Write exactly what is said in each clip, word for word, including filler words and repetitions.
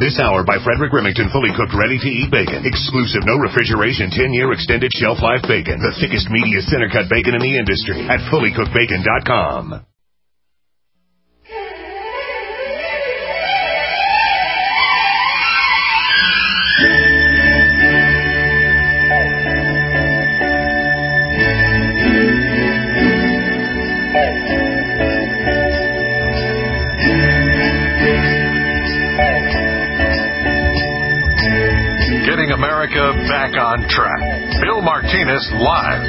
This hour by Frederick Remington, fully cooked, ready-to-eat bacon. Exclusive, no refrigeration, ten-year extended shelf life bacon. The thickest, meatiest center-cut bacon in the industry at fully cooked bacon dot com. America back on track. Bill Martinez live.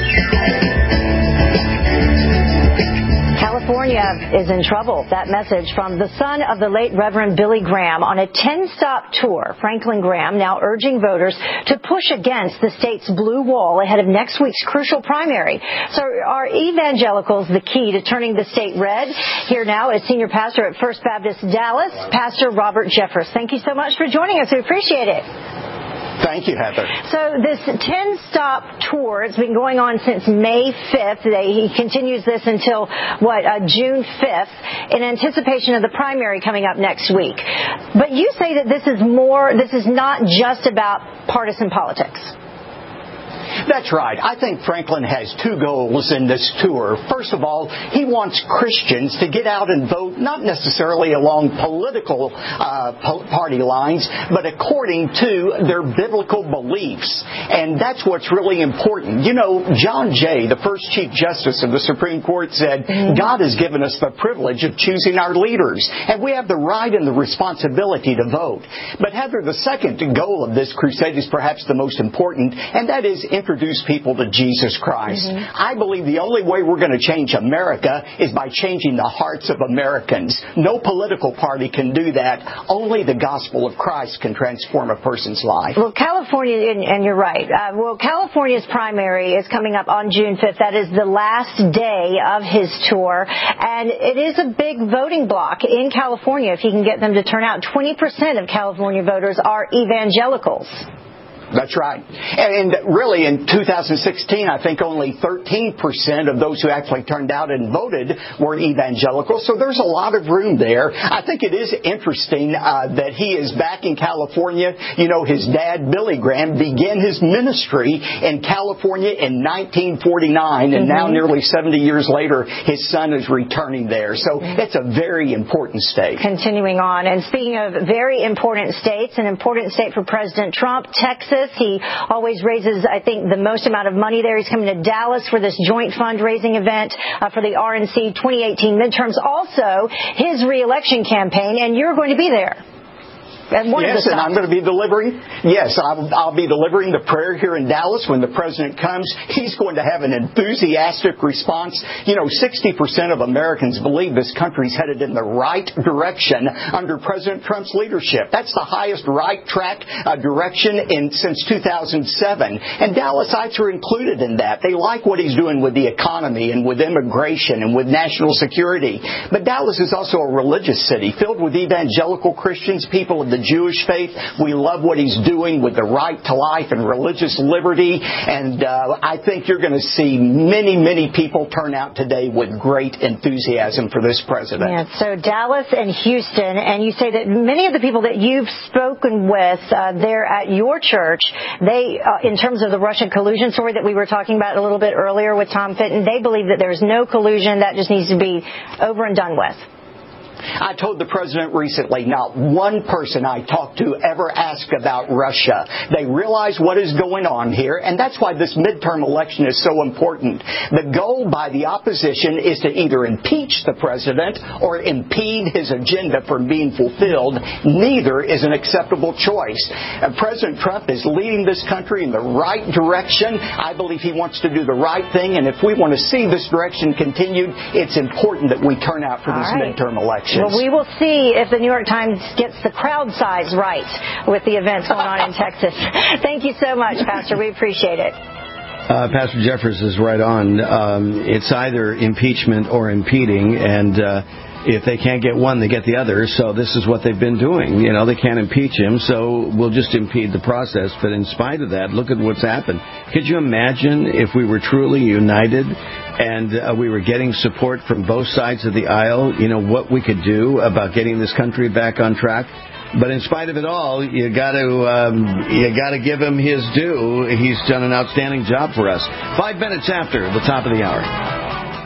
California is in trouble. That message from the son of the late Reverend Billy Graham on a ten-stop tour. Franklin Graham now urging voters to push against the state's blue wall ahead of next week's crucial primary. So are evangelicals the key to turning the state red? Here now is Senior Pastor at First Baptist Dallas, Pastor Robert Jeffress. Thank you so much for joining us. We appreciate it. Thank you, Heather. So this ten-stop tour, it's been going on since May fifth. He continues this until, what, uh, June fifth, in anticipation of the primary coming up next week. But you say that this is more, this is not just about partisan politics. That's right. I think Franklin has two goals in this tour. First of all, he wants Christians to get out and vote, not necessarily along political uh, party lines, but according to their biblical beliefs. And that's what's really important. You know, John Jay, the first Chief Justice of the Supreme Court, said, mm-hmm. God has given us the privilege of choosing our leaders, and we have the right and the responsibility to vote. But Heather, the second goal of this crusade is perhaps the most important, and that is introduce people to Jesus Christ. Mm-hmm. I believe the only way we're going to change America is by changing the hearts of Americans. No political party can do that. Only the gospel of Christ can transform a person's life. Well, California, and you're right, uh, well, California's primary is coming up on June fifth. That is the last day of his tour. And it is a big voting bloc in California if he can get them to turn out. twenty percent of California voters are evangelicals. That's right. And really, in two thousand sixteen, I think only thirteen percent of those who actually turned out and voted were evangelical. So there's a lot of room there. I think it is interesting uh, that he is back in California. You know, his dad, Billy Graham, began his ministry in California in nineteen forty-nine. And mm-hmm. now, nearly seventy years later, his son is returning there. So it's a very important state. Continuing on. And speaking of very important states, an important state for President Trump, Texas. He always raises, I think, the most amount of money there. He's coming to Dallas for this joint fundraising event uh, for the R N C twenty eighteen midterms. Also, his reelection campaign, and you're going to be there. Yes, and I'm going to be delivering. Yes, I'll, I'll be delivering the prayer here in Dallas when the president comes. He's going to have an enthusiastic response. You know, sixty percent of Americans believe this country's headed in the right direction under President Trump's leadership. That's the highest right track uh, direction in since two thousand seven. And Dallasites are included in that. They like what he's doing with the economy and with immigration and with national security. But Dallas is also a religious city filled with evangelical Christians, people of the Jewish faith. We love what he's doing with the right to life and religious liberty. And uh, I think you're going to see many, many people turn out today with great enthusiasm for this president. Yeah, so Dallas and Houston, and you say that many of the people that you've spoken with uh, there at your church, they, uh, in terms of the Russian collusion story that we were talking about a little bit earlier with Tom Fitton, they believe that there's no collusion. That just needs to be over and done with. I told the president recently, not one person I talked to ever asked about Russia. They realize what is going on here, and that's why this midterm election is so important. The goal by the opposition is to either impeach the president or impede his agenda from being fulfilled. Neither is an acceptable choice. Uh, President Trump is leading this country in the right direction. I believe he wants to do the right thing, and if we want to see this direction continued, it's important that we turn out for this right. midterm election. Well, we will see if the New York Times gets the crowd size right with the events going on in Texas. Thank you so much, Pastor. We appreciate it. Uh, Pastor Jeffress is right on. Um, it's either impeachment or impeding, and uh, if they can't get one, they get the other. So this is what they've been doing. You know, they can't impeach him, so we'll just impede the process. But in spite of that, look at what's happened. Could you imagine if we were truly united and uh, we were getting support from both sides of the aisle, you know, what we could do about getting this country back on track? But in spite of it all, you got to um, you got to give him his due. He's done an outstanding job for us. Five minutes after the top of the hour.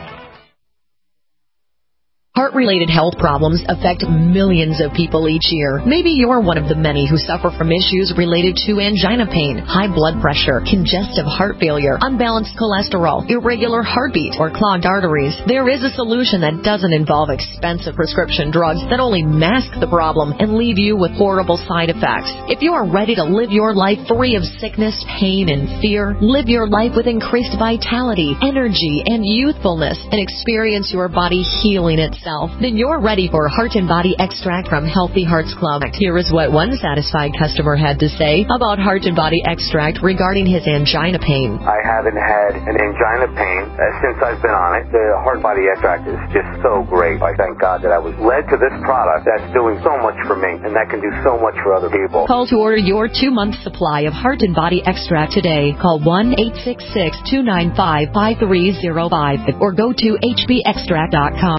Heart-related health problems affect millions of people each year. Maybe you're one of the many who suffer from issues related to angina pain, high blood pressure, congestive heart failure, unbalanced cholesterol, irregular heartbeat, or clogged arteries. There is a solution that doesn't involve expensive prescription drugs that only mask the problem and leave you with horrible side effects. If you are ready to live your life free of sickness, pain, and fear, live your life with increased vitality, energy, and youthfulness, and experience your body healing itself, then you're ready for Heart and Body Extract from Healthy Hearts Club. Here is what one satisfied customer had to say about Heart and Body Extract regarding his angina pain. I haven't had an angina pain uh, since I've been on it. The Heart and Body Extract is just so great. I thank God that I was led to this product that's doing so much for me, and that can do so much for other people. Call to order your two-month supply of Heart and Body Extract today. Call one eight six six, two nine five, five three zero five or go to h b extract dot com.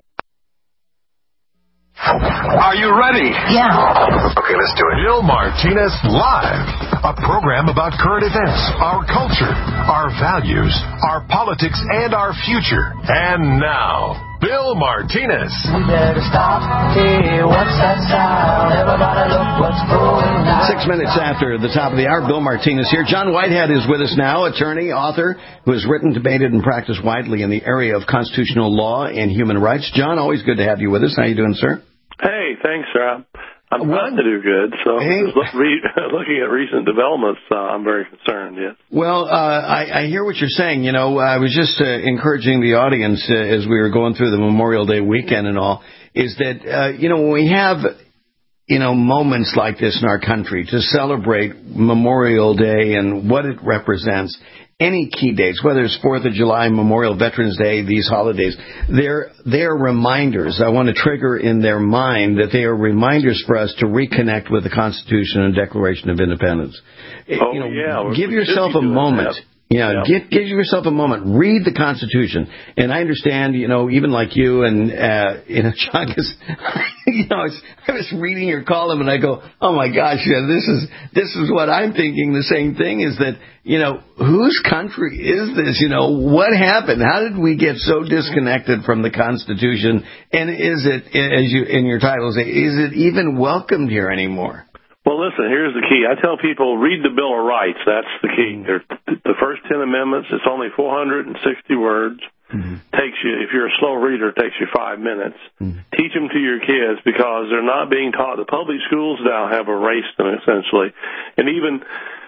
Are you ready? Yeah. Okay, let's do it. Bill Martinez Live, a program about current events, our culture, our values, our politics, and our future. And now, Bill Martinez. We better stop. Hey, what's that sound? Everybody look what's going on. Six minutes after the top of the hour, Bill Martinez here. John Whitehead is with us now, attorney, author, who has written, debated, and practiced widely in the area of constitutional law and human rights. John, always good to have you with us. How you doing, sir? Hey, thanks, sir. I'm well, trying to do good, so hey. just re- looking at recent developments, uh, I'm very concerned, yes. Well, uh, I, I hear what you're saying. You know, I was just uh, encouraging the audience uh, as we were going through the Memorial Day weekend and all, is that, uh, you know, when we have, you know, moments like this in our country to celebrate Memorial Day and what it represents, any key dates, whether it's fourth of July, Memorial, Veterans Day, these holidays, they're, they're reminders. I want to trigger in their mind that they are reminders for us to reconnect with the Constitution and Declaration of Independence. Oh, you know, yeah. Give yourself a moment. That. Yeah, yeah. Give, give yourself a moment. Read the Constitution. And I understand, you know, even like you and, uh, you know, Chuck is, you know, I was, I was reading your column and I go, oh my gosh, yeah, this is, this is what I'm thinking. The same thing is that, you know, whose country is this? You know, what happened? How did we get so disconnected from the Constitution? And is it, as you, in your title say, is it even welcomed here anymore? Well, listen, here's the key. I tell people, read the Bill of Rights. That's the key. They're, the first ten amendments, it's only four hundred sixty words. Mm-hmm. Takes you, if you're a slow reader, it takes you five minutes. Mm-hmm. Teach them to your kids because they're not being taught. The public schools now have erased them, essentially. And even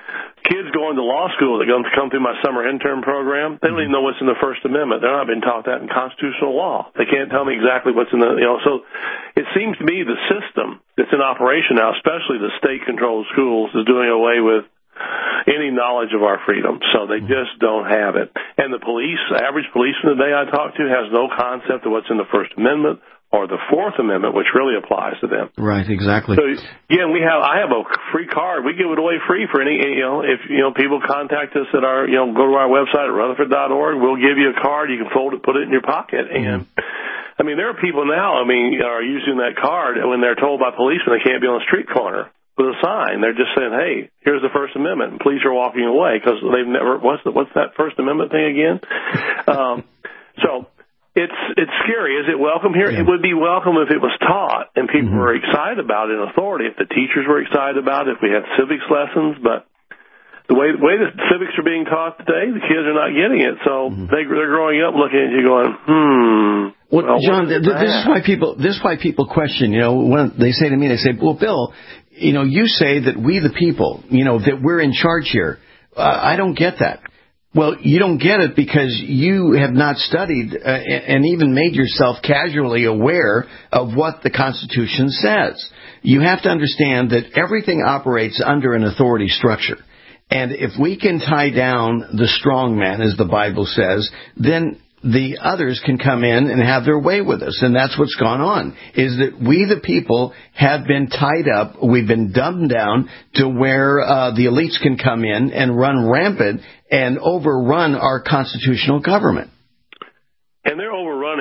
kids going to law school that come through my summer intern program, they don't even know what's in the First Amendment. They're not being taught that in constitutional law. They can't tell me exactly what's in the, you know, so it seems to me the system that's in operation now, especially the state-controlled schools, is doing away with any knowledge of our freedom. So they just don't have it. And the police, average policeman today I talk to has no concept of what's in the First Amendment or the Fourth Amendment, which really applies to them. Right, exactly. So, yeah, we have, I have a free card. We give it away free for any, you know, if, you know, people contact us at our, you know, go to our website at rutherford dot org. We'll give you a card. You can fold it, put it in your pocket. And, mm-hmm. I mean, there are people now, I mean, are using that card when they're told by policemen they can't be on the street corner with a sign. They're just saying, hey, here's the First Amendment, and police are walking away because they've never, what's the, what's that First Amendment thing again? um, so, It's it's scary. Is it welcome here? Yeah. It would be welcome if it was taught and people mm-hmm. were excited about it in authority, if the teachers were excited about it, if we had civics lessons. But the way the way the civics are being taught today, the kids are not getting it. So mm-hmm. they, they're growing up looking at you going, hmm. Well, well John, th- this is why people this is why people question. You know, when they say to me, they say, well, Bill, you know, you say that we the people, you know, that we're in charge here. Uh, I don't get that. Well, you don't get it because you have not studied uh, and even made yourself casually aware of what the Constitution says. You have to understand that everything operates under an authority structure. And if we can tie down the strong man, as the Bible says, then the others can come in and have their way with us. And that's what's gone on, is that we, the people, have been tied up. We've been dumbed down to where uh, the elites can come in and run rampant and overrun our constitutional government. And they're overrunning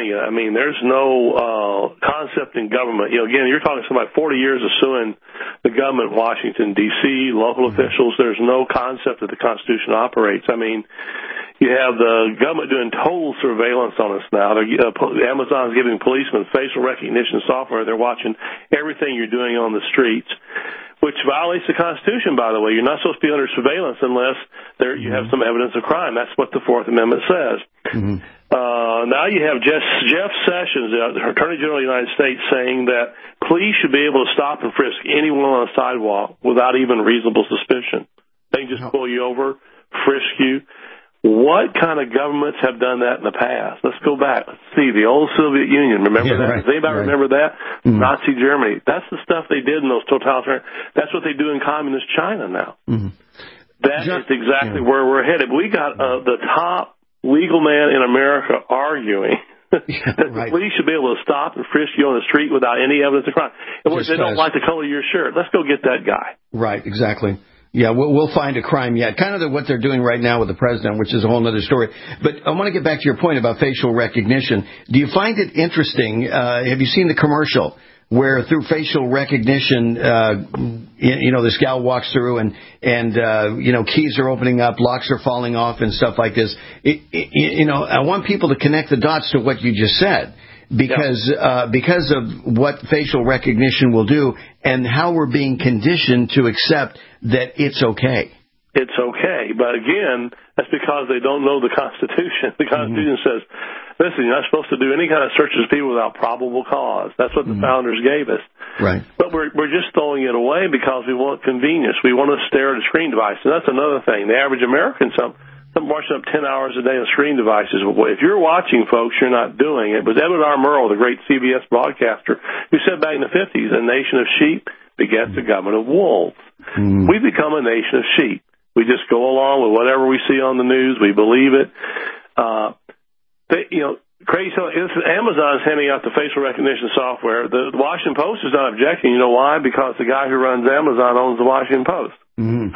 you, I mean, there's no uh, concept in government. You know, again, you're talking about forty years of suing the government in Washington, D C, local mm-hmm. officials. There's no concept that the Constitution operates. I mean, you have the government doing total surveillance on us now. Uh, Amazon's giving policemen facial recognition software. They're watching everything you're doing on the streets, which violates the Constitution, by the way. You're not supposed to be under surveillance unless there you have some evidence of crime. That's what the Fourth Amendment says. Mm-hmm. Uh, now you have Jeff, Jeff Sessions, the Attorney General of the United States, saying that police should be able to stop and frisk anyone on a sidewalk without even reasonable suspicion. They can just pull you over, frisk you. What kind of governments have done that in the past? Let's go back. Let's see, the old Soviet Union. Remember yeah, that? Right, Does anybody right. remember that? Mm-hmm. Nazi Germany. That's the stuff they did in those totalitarian. That's what they do in communist China now. Mm-hmm. That John, is exactly yeah. where we're headed. We got uh, the top legal man in America arguing yeah, that right. the police should be able to stop and frisk you on the street without any evidence of crime. And they don't like the color of your shirt. Let's go get that guy. Right, exactly. Yeah, we'll, we'll find a crime yet. Kind of the, what they're doing right now with the president, which is a whole other story. But I want to get back to your point about facial recognition. Do you find it interesting? Uh, have you seen the commercial where through facial recognition, uh, you know, this gal walks through and, and, uh, you know, keys are opening up, locks are falling off and stuff like this. It, it, you know, I want people to connect the dots to what you just said. Because yeah. uh, because of what facial recognition will do and how we're being conditioned to accept that it's okay. It's okay. But again, that's because they don't know the Constitution. The Constitution mm-hmm. says, listen, you're not supposed to do any kind of searches of people without probable cause. That's what the mm-hmm. founders gave us. Right. But we're we're just throwing it away because we want convenience. We want to stare at a screen device. And that's another thing. The average American, some I'm watching up ten hours a day on screen devices. If you're watching, folks, you're not doing it. It was Edward R. Murrow, the great C B S broadcaster, who said back in the fifties, a nation of sheep begets a government of wolves. Mm. We become a nation of sheep. We just go along with whatever we see on the news. We believe it. Uh, they, you know, crazy. Amazon's handing out the facial recognition software. The, the Washington Post is not objecting. You know why? Because the guy who runs Amazon owns the Washington Post. Mm-hmm.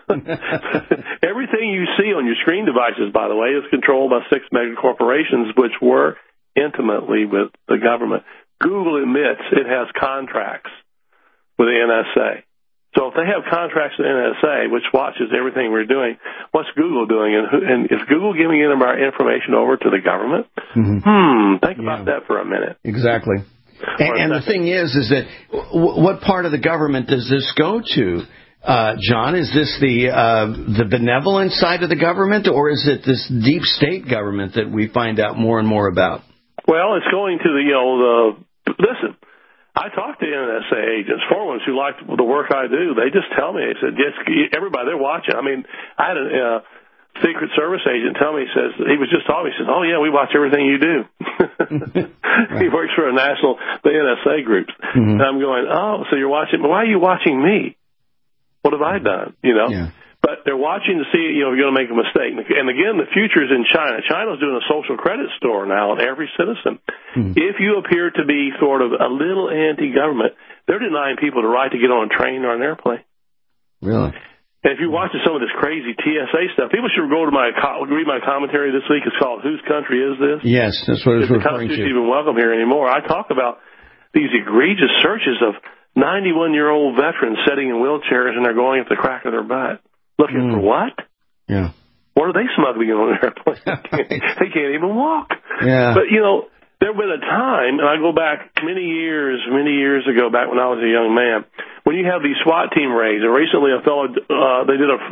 Everything you see on your screen devices, by the way, is controlled by six mega corporations, which work intimately with the government. Google admits it has contracts with the N S A. So if they have contracts with the N S A, which watches everything we're doing, what's Google doing? And, who, and is Google giving them our information over to the government? Mm-hmm. Hmm. Think yeah. about that for a minute. Exactly. And, and the thing is, is that w- what part of the government does this go to? Uh, John, is this the uh, the benevolent side of the government, or is it this deep state government that we find out more and more about? Well, it's going to the, you know, the, listen, I talk to N S A agents, former ones who like the work I do. They just tell me, they said, yes, everybody, they're watching. I mean, I had a uh, Secret Service agent tell me, he says, he was just talking, he says, oh, yeah, we watch everything you do. Right. He works for a national, the N S A groups. Mm-hmm. And I'm going, oh, so you're watching, why are you watching me? What have I done? You know, yeah. But they're watching to see, you know, if you're going to make a mistake. And again, the future is in China. China's doing a social credit score now on every citizen. Mm-hmm. If you appear to be sort of a little anti-government, they're denying people the right to get on a train or an airplane. Really? And if you're watching some of this crazy T S A stuff, people should go to my read my commentary this week. It's called "Whose Country Is This?" Yes, that's what it's referring to. The Constitution even welcome here anymore. I talk about these egregious searches of ninety-one-year-old veterans sitting in wheelchairs, and they're going at the crack of their butt. Looking mm. for what? Yeah. What are they smuggling on an airplane? They can't, they can't even walk. Yeah. But, you know, there was a time, and I go back many years, many years ago, back when I was a young man, when you have these SWAT team raids, and recently a fellow, uh, they did a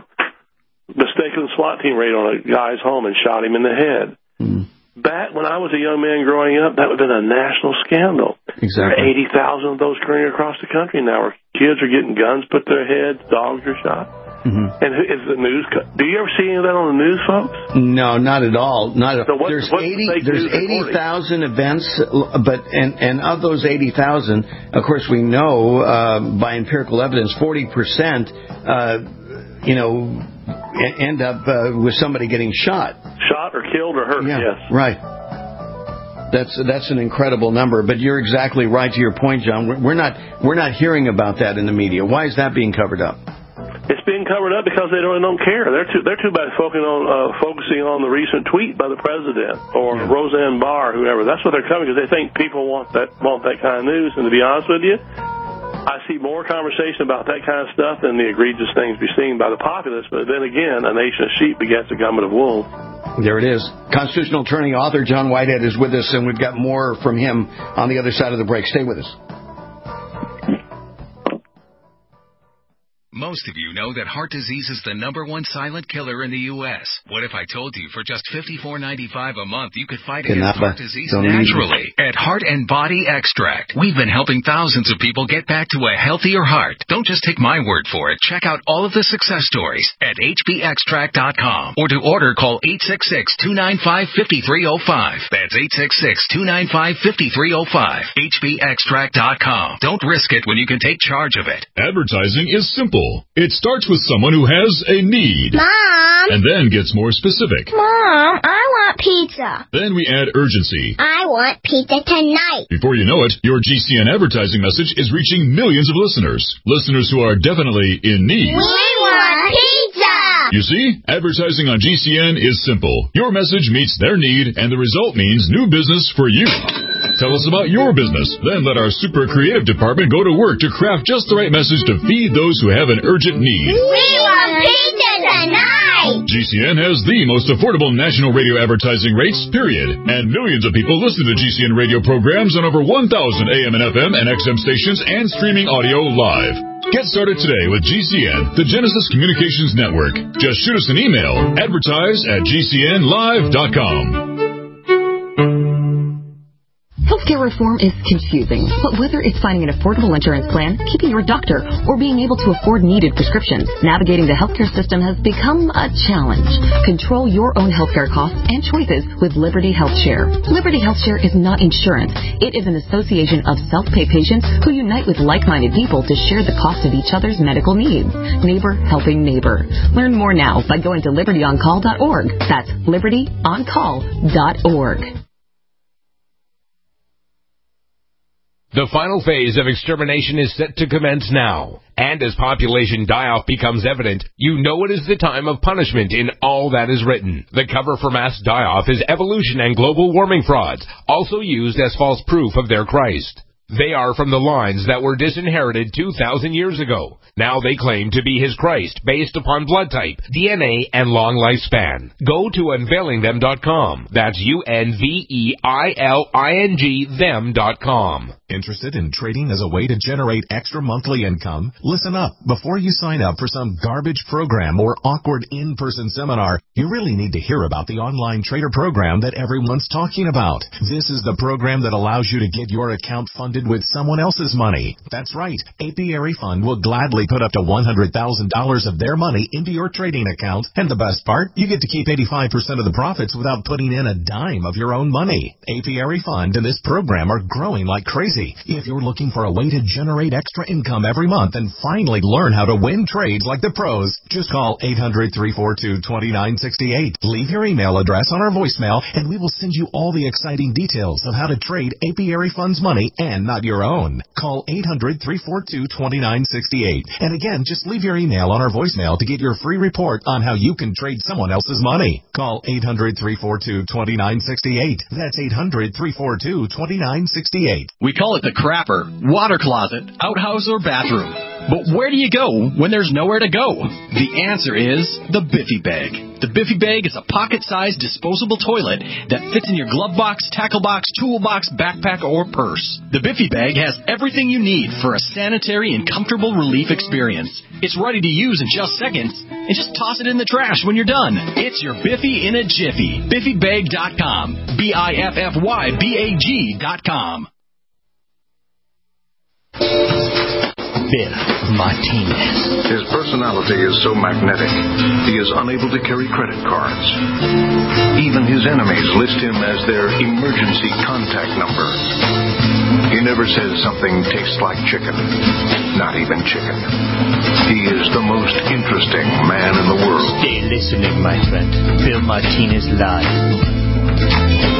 mistaken SWAT team raid on a guy's home and shot him in the head. Mm. Back when I was a young man growing up, that would have been a national scandal. Exactly. eighty thousand of those occurring across the country now where kids are getting guns put to their heads, dogs are shot. Mm-hmm. And is the news, do you ever see any of that on the news, folks? No, not at all. Not at all. So what, there's what's eighty the there's eighty thousand events, but and, and of those eighty thousand, of course we know uh, by empirical evidence, forty percent, uh, you know, end up uh, with somebody getting shot. Shot or killed or hurt, yeah, yes. Right. That's that's an incredible number, but you're exactly right to your point, John. We're, we're not we're not hearing about that in the media. Why is that being covered up? it's being covered up because they don't don't care. They're too they're too bad focusing on uh, focusing on the recent tweet by the president or yeah. Roseanne Barr, whoever. That's what they're covering because they think people want that want that kind of news. And to be honest with you, I see more conversation about that kind of stuff than the egregious things be seen by the populace. But then again, a nation of sheep begets a government of wolves. There it is. Constitutional attorney, author John Whitehead is with us, and we've got more from him on the other side of the break. Stay with us. Most of you know that heart disease is the number one silent killer in the U S What if I told you for just fifty-four ninety-five a month you could fight against heart disease naturally at Heart and Body Extract? We've been helping thousands of people get back to a healthier heart. Don't just take my word for it. Check out all of the success stories at H B extract dot com, or to order, call eight six six, two nine five, five three zero five. That's eight six six, two nine five, five three zero five. H B extract dot com. Don't risk it when you can take charge of it. Advertising is simple. It starts with someone who has a need. Mom! And then gets more specific. Mom, I want pizza. Then we add urgency. I want pizza tonight. Before you know it, your G C N advertising message is reaching millions of listeners. Listeners who are definitely in need. We want pizza! You see, advertising on G C N is simple. Your message meets their need, and the result means new business for you. Tell us about your business. Then let our super creative department go to work to craft just the right message to feed those who have an urgent need. We want pizza tonight! G C N has the most affordable national radio advertising rates, period. And millions of people listen to G C N radio programs on over one thousand A M and F M and X M stations and streaming audio live. Get started today with G C N, the Genesis Communications Network. Just shoot us an email. Advertise at G C N live dot com. Healthcare reform is confusing, but whether it's finding an affordable insurance plan, keeping your doctor, or being able to afford needed prescriptions, navigating the healthcare system has become a challenge. Control your own healthcare costs and choices with Liberty HealthShare. Liberty HealthShare is not insurance. It is an association of self-pay patients who unite with like-minded people to share the cost of each other's medical needs. Neighbor helping neighbor. Learn more now by going to liberty on call dot org. That's liberty on call dot org. The final phase of extermination is set to commence now. And as population die-off becomes evident, you know it is the time of punishment in all that is written. The cover for mass die-off is evolution and global warming frauds, also used as false proof of their Christ. They are from the lines that were disinherited two thousand years ago. Now they claim to be his Christ based upon blood type, D N A, and long lifespan. Go to unveiling them dot com. That's U N V E I L I N G them dot com. Interested in trading as a way to generate extra monthly income? Listen up. Before you sign up for some garbage program or awkward in-person seminar, you really need to hear about the online trader program that everyone's talking about. This is the program that allows you to get your account funded with someone else's money. That's right. Apiary Fund will gladly put up to one hundred thousand dollars of their money into your trading account. And the best part, you get to keep eighty-five percent of the profits without putting in a dime of your own money. Apiary Fund and this program are growing like crazy. If you're looking for a way to generate extra income every month and finally learn how to win trades like the pros, just call eight hundred, three four two, two nine six eight. Leave your email address on our voicemail and we will send you all the exciting details of how to trade Apiary Fund's money and not your own. Call eight hundred, three four two, two nine six eight. And again, just leave your email on our voicemail to get your free report on how you can trade someone else's money. Call eight hundred, three four two, two nine six eight. That's eight hundred, three four two, two nine six eight. We call it the crapper, water closet, outhouse, or bathroom. But where do you go when there's nowhere to go? The answer is the Biffy Bag. The Biffy Bag is a pocket-sized disposable toilet that fits in your glove box, tackle box, toolbox, backpack, or purse. The Biffy Bag has everything you need for a sanitary and comfortable relief experience. It's ready to use in just seconds, and just toss it in the trash when you're done. It's your Biffy in a jiffy. Biffy Bag dot com. B I F F Y B A G dot com. Bill Martinez. His personality is so magnetic, he is unable to carry credit cards. Even his enemies list him as their emergency contact number. He never says something tastes like chicken. Not even chicken. He is the most interesting man in the world. Stay listening, my friend. Bill Martinez live.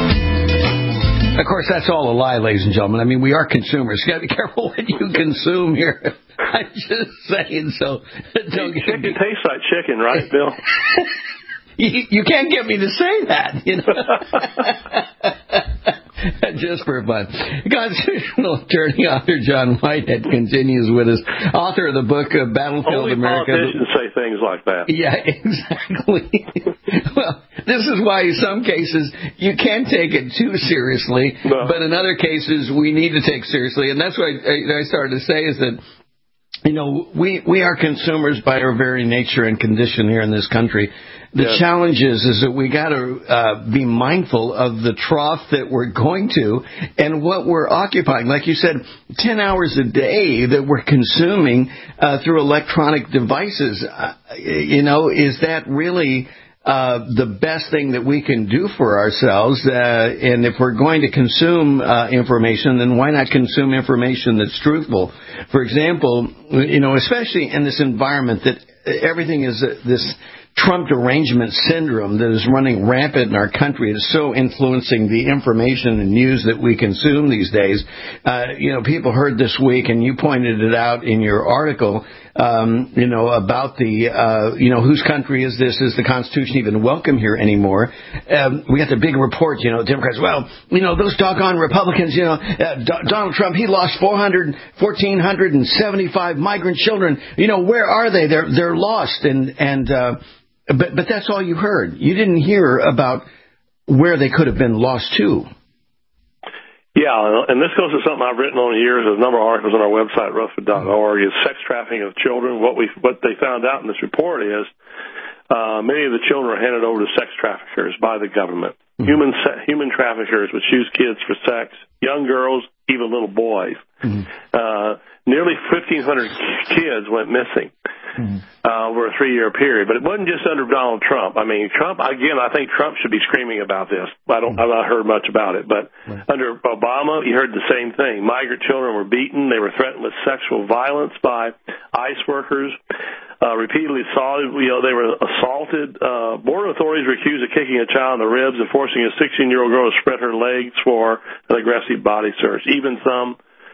Of course, that's all a lie, ladies and gentlemen. I mean, we are consumers. You got to be careful what you consume here. I'm just saying. So don't get chicken me. Tastes like chicken, right, Bill? you, you can't get me to say that, you know. Just for fun. Constitutional attorney author John Whitehead continues with us, author of the book uh, Battlefield Only America. Only politicians say things like that. Yeah, exactly. Well, this is why in some cases you can't take it too seriously, no. But in other cases we need to take seriously. And that's what I, I started to say is that, you know, we, we are consumers by our very nature and condition here in this country. The yes. challenge is, is that we got to uh, be mindful of the trough that we're going to and what we're occupying. Like you said, ten hours a day that we're consuming uh, through electronic devices. Uh, you know, is that really uh, the best thing that we can do for ourselves? Uh, and if we're going to consume uh, information, then why not consume information that's truthful? For example, you know, especially in this environment that everything is uh, this Trump derangement syndrome that is running rampant in our country. It is so influencing the information and news that we consume these days. Uh, you know, people heard this week, and you pointed it out in your article, um, you know, about the, uh, you know, whose country is this? Is the Constitution even welcome here anymore? Um, we got the big report, you know, Democrats, well, you know, those doggone Republicans, you know, uh, D- Donald Trump, he lost four hundred, one thousand four hundred seventy-five migrant children. You know, where are they? They're, they're lost. And, and, uh, But but that's all you heard. You didn't hear about where they could have been lost to. Yeah, and this goes to something I've written on years. There's a number of articles on our website, Rutherford dot org, is sex trafficking of children. What we what they found out in this report is uh, many of the children are handed over to sex traffickers by the government. Mm-hmm. Human human traffickers which use kids for sex, young girls, even little boys. Mm-hmm. Uh, nearly fifteen hundred kids went missing. Mm-hmm. Uh, over a three-year period. But it wasn't just under Donald Trump. I mean, Trump, again, I think Trump should be screaming about this. I don't, mm-hmm. I've not heard much about it. But right. under Obama, you heard the same thing. Migrant children were beaten. They were threatened with sexual violence by ICE workers. Uh, repeatedly assaulted, you know, they were assaulted. Uh, border authorities were accused of kicking a child in the ribs and forcing a sixteen-year-old girl to spread her legs for an aggressive body search. Even some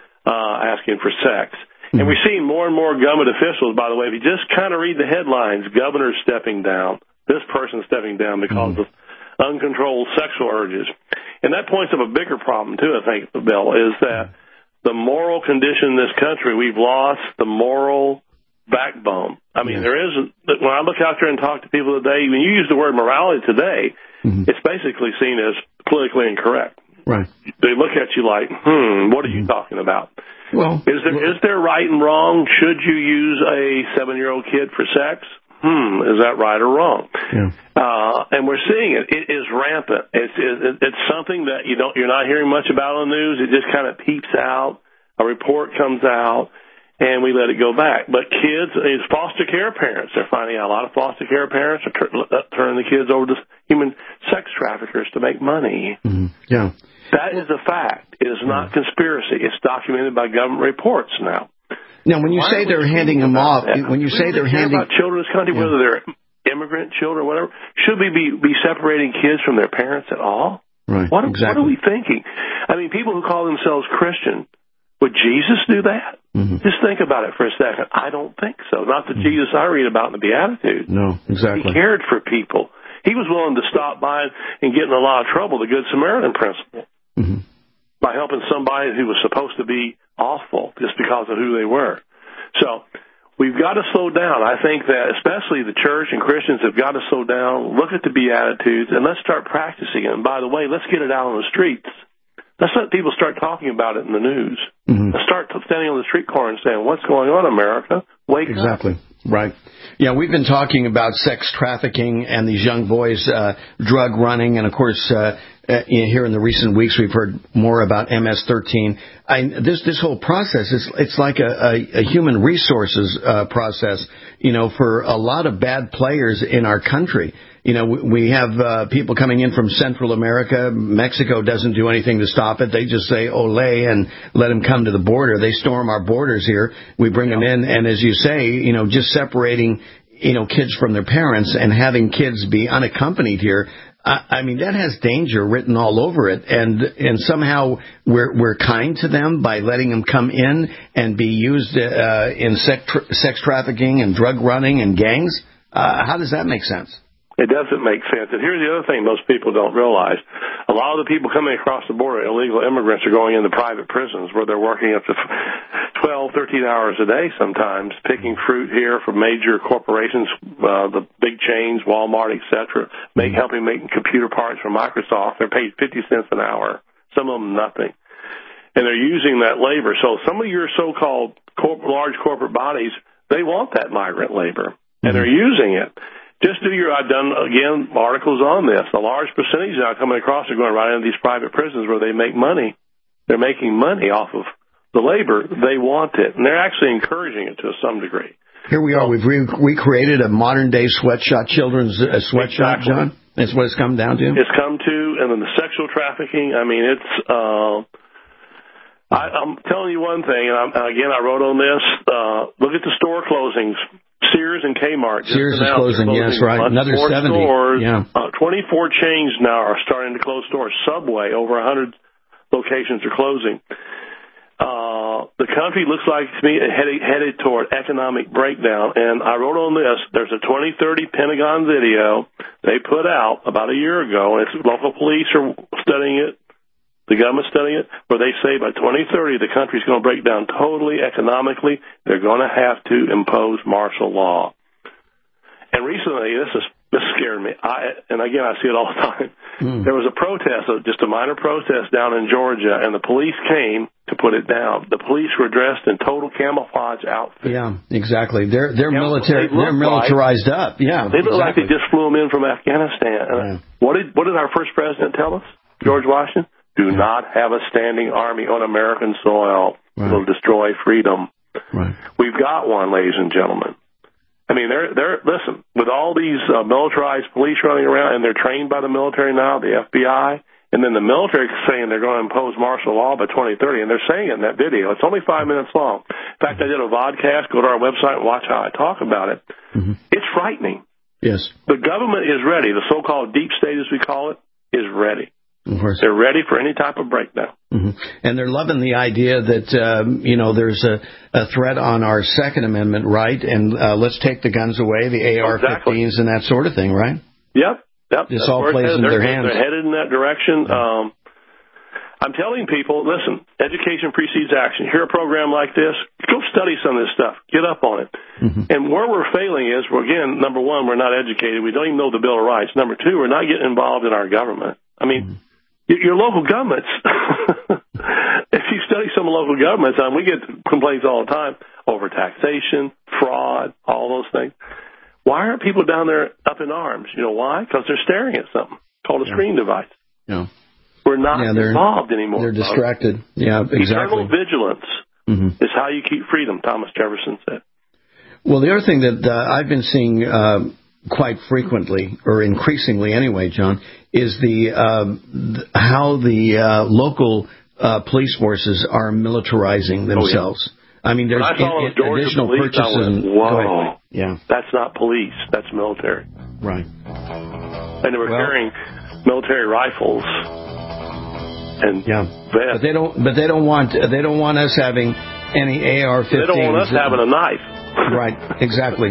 uh, asking for sex. And we're seeing more and more government officials, by the way, if you just kind of read the headlines, governors stepping down, this person stepping down because mm-hmm. of uncontrolled sexual urges. And that points up a bigger problem, too, I think, Bill, is that the moral condition in this country, we've lost the moral backbone. I mean, yes. there isn't, when I look out there and talk to people today, when you use the word morality today, mm-hmm. it's basically seen as politically incorrect. Right. They look at you like, hmm, what are you talking about? Well, is there well, is there right and wrong? Should you use a seven-year-old kid for sex? Hmm, is that right or wrong? Yeah. Uh, and we're seeing it. It is rampant. It's it, it's something that you don't you're not hearing much about on the news. It just kind of peeps out. A report comes out, and we let it go back. But kids, is foster care parents, they're finding out a lot of foster care parents are tur- turning the kids over to human sex traffickers to make money. Mm-hmm. Yeah. That is a fact. It is not conspiracy. It's documented by government reports now. Now, when you Why say they're handing them off, that? when you we say they're handing about children in this country, yeah. whether they're immigrant children or whatever, should we be, be separating kids from their parents at all? Right. What, exactly. what are we thinking? I mean, people who call themselves Christian, would Jesus do that? Mm-hmm. Just think about it for a second. I don't think so. Not the mm-hmm. Jesus I read about in the Beatitudes. No, exactly. He cared for people. He was willing to stop by and get in a lot of trouble, the Good Samaritan principle. Mm-hmm. By helping somebody who was supposed to be awful just because of who they were. So we've got to slow down. I think that especially the church and Christians have got to slow down, look at the Beatitudes, and let's start practicing it. And by the way, let's get it out on the streets. Let's let people start talking about it in the news. Mm-hmm. Let's start standing on the street corner and saying, what's going on, America? Wake exactly. up. Exactly. Right. Yeah, we've been talking about sex trafficking and these young boys uh, drug running. And, of course, uh, uh, here in the recent weeks, we've heard more about M S thirteen. I, this this whole process, is it's like a, a, a human resources uh, process, you know, for a lot of bad players in our country. You know, we have uh, people coming in from Central America. Mexico doesn't do anything to stop it. They just say, ole, and let them come to the border. They storm our borders here. We bring them in. And as you say, you know, just separating, you know, kids from their parents and having kids be unaccompanied here. I, I mean, that has danger written all over it, and and somehow we're we're kind to them by letting them come in and be used uh, in sex, tra- sex trafficking and drug running and gangs. Uh, how does that make sense? It doesn't make sense. And here's the other thing most people don't realize. A lot of the people coming across the border, illegal immigrants, are going into private prisons where they're working up to twelve, thirteen hours a day sometimes, picking fruit here for major corporations, uh, the big chains, Walmart, et cetera, make, helping make computer parts for Microsoft. They're paid fifty cents an hour, some of them nothing. And they're using that labor. So some of your so-called corp- large corporate bodies, they want that migrant labor, and they're using it. Just do your, I've done, again, articles on this. A large percentage now coming across are going right into these private prisons where they make money. They're making money off of the labor. They want it, and they're actually encouraging it to some degree. Here we are. We've re- recreated a modern-day sweatshop, children's uh, sweatshop, exactly. John? That's what it's come down to? It's come to, and then the sexual trafficking. I mean, it's, uh, I, I'm telling you one thing, and, I'm, and again, I wrote on this. Uh, look at the store closings. Sears and Kmart. Sears is closing, closing, yes, right. Another seventy. Stores. Yeah. Uh, twenty-four chains now are starting to close stores. Subway, over one hundred locations are closing. Uh, the country looks like to me headed, headed toward economic breakdown. And I wrote on this, there's a twenty thirty Pentagon video they put out about a year ago, and it's, local police are studying it. The government's studying it, where they say by twenty thirty the country's going to break down totally economically. They're going to have to impose martial law. And recently, this is this scared me. I and again, I see it all the time. Mm. There was a protest, just a minor protest down in Georgia, and the police came to put it down. The police were dressed in total camouflage outfits. Yeah, exactly. They're they're yeah, military. They they're militarized like, up. Yeah, they look exactly. like they just flew them in from Afghanistan. Yeah. What did what did our first president tell us, George Washington? Do yeah. not have a standing army on American soil. Right. It'll destroy freedom. Right. We've got one, ladies and gentlemen. I mean, they're, they're, listen, with all these uh, militarized police running around, and they're trained by the military now, the F B I, and then the military saying they're going to impose martial law by twenty thirty, and they're saying it in that video. It's only five minutes long. In fact, I did a vodcast. Go to our website and watch how I talk about it. Mm-hmm. It's frightening. Yes. The government is ready. The so-called deep state, as we call it, is ready. Of course. They're ready for any type of breakdown. Mm-hmm. And they're loving the idea that, um, you know, there's a, a threat on our Second Amendment right, and uh, let's take the guns away, the A R fifteens exactly. and that sort of thing, right? Yep. Yep. This That's all plays in they're, their hands. They're headed in that direction. Um, I'm telling people, listen, education precedes action. Hear a program like this, go study some of this stuff. Get up on it. Mm-hmm. And where we're failing is, we're, again, number one, we're not educated. We don't even know the Bill of Rights. Number two, we're not getting involved in our government. I mean, mm-hmm. your local governments, if you study some local governments, I mean, we get complaints all the time over taxation, fraud, all those things. Why aren't people down there up in arms? You know why? Because they're staring at something called a yeah. screen device. Yeah. We're not yeah, involved anymore. They're distracted. Yeah, exactly. Eternal vigilance mm-hmm. is how you keep freedom, Thomas Jefferson said. Well, the other thing that uh, I've been seeing uh, quite frequently, or increasingly anyway, John, is the uh, th- how the uh, local uh, police forces are militarizing themselves. Oh, yeah. I mean, there's when I saw in, in, additional police, purchases. I went, whoa, yeah, that's not police, that's military. Right. And they were well, carrying military rifles. And yeah, but they don't. But they don't want. They don't want us having any A R fifteens. They don't want us having a knife. Right. Exactly.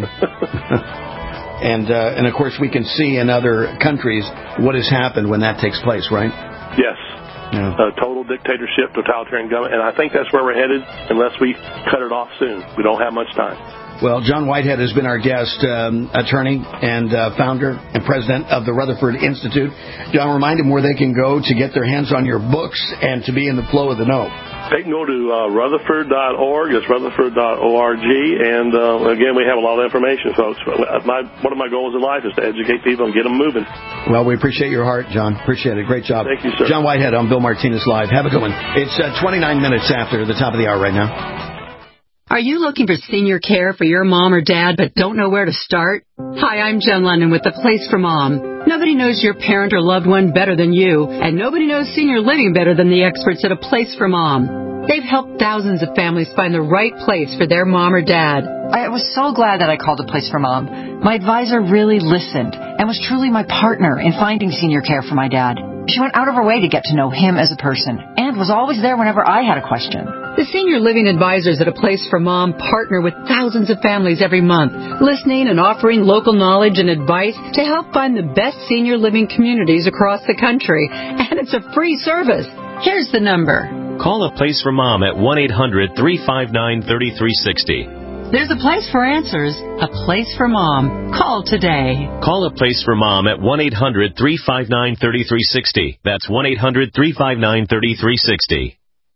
And, uh, and of course, we can see in other countries what has happened when that takes place, right? Yes. Yeah. Uh, total dictatorship, totalitarian government. And I think that's where we're headed unless we cut it off soon. We don't have much time. Well, John Whitehead has been our guest, um, attorney and uh, founder and president of the Rutherford Institute. John, remind them where they can go to get their hands on your books and to be in the flow of the know. They can go to uh, rutherford dot org. It's rutherford dot org. And, uh, again, we have a lot of information, folks. My, one of my goals in life is to educate people and get them moving. Well, we appreciate your heart, John. Appreciate it. Great job. Thank you, sir. John Whitehead on Bill Martinez Live. Have a good one. It's uh, twenty-nine minutes after the top of the hour right now. Are you looking for senior care for your mom or dad but don't know where to start? Hi, I'm Jen London with The Place for Mom. Nobody knows your parent or loved one better than you, and nobody knows senior living better than the experts at A Place for Mom. They've helped thousands of families find the right place for their mom or dad. I was so glad that I called A Place for Mom. My advisor really listened. and was truly my partner in finding senior care for my dad. She went out of her way to get to know him as a person and was always there whenever I had a question. The Senior Living Advisors at A Place for Mom partner with thousands of families every month, listening and offering local knowledge and advice to help find the best senior living communities across the country. And it's a free service. Here's the number. Call A Place for Mom at one eight hundred, three five nine, three three six zero. There's a place for answers, a place for Mom. Call today. Call A Place for Mom at one eight hundred, three five nine, three three six zero. That's one eight hundred, three five nine, three three six zero.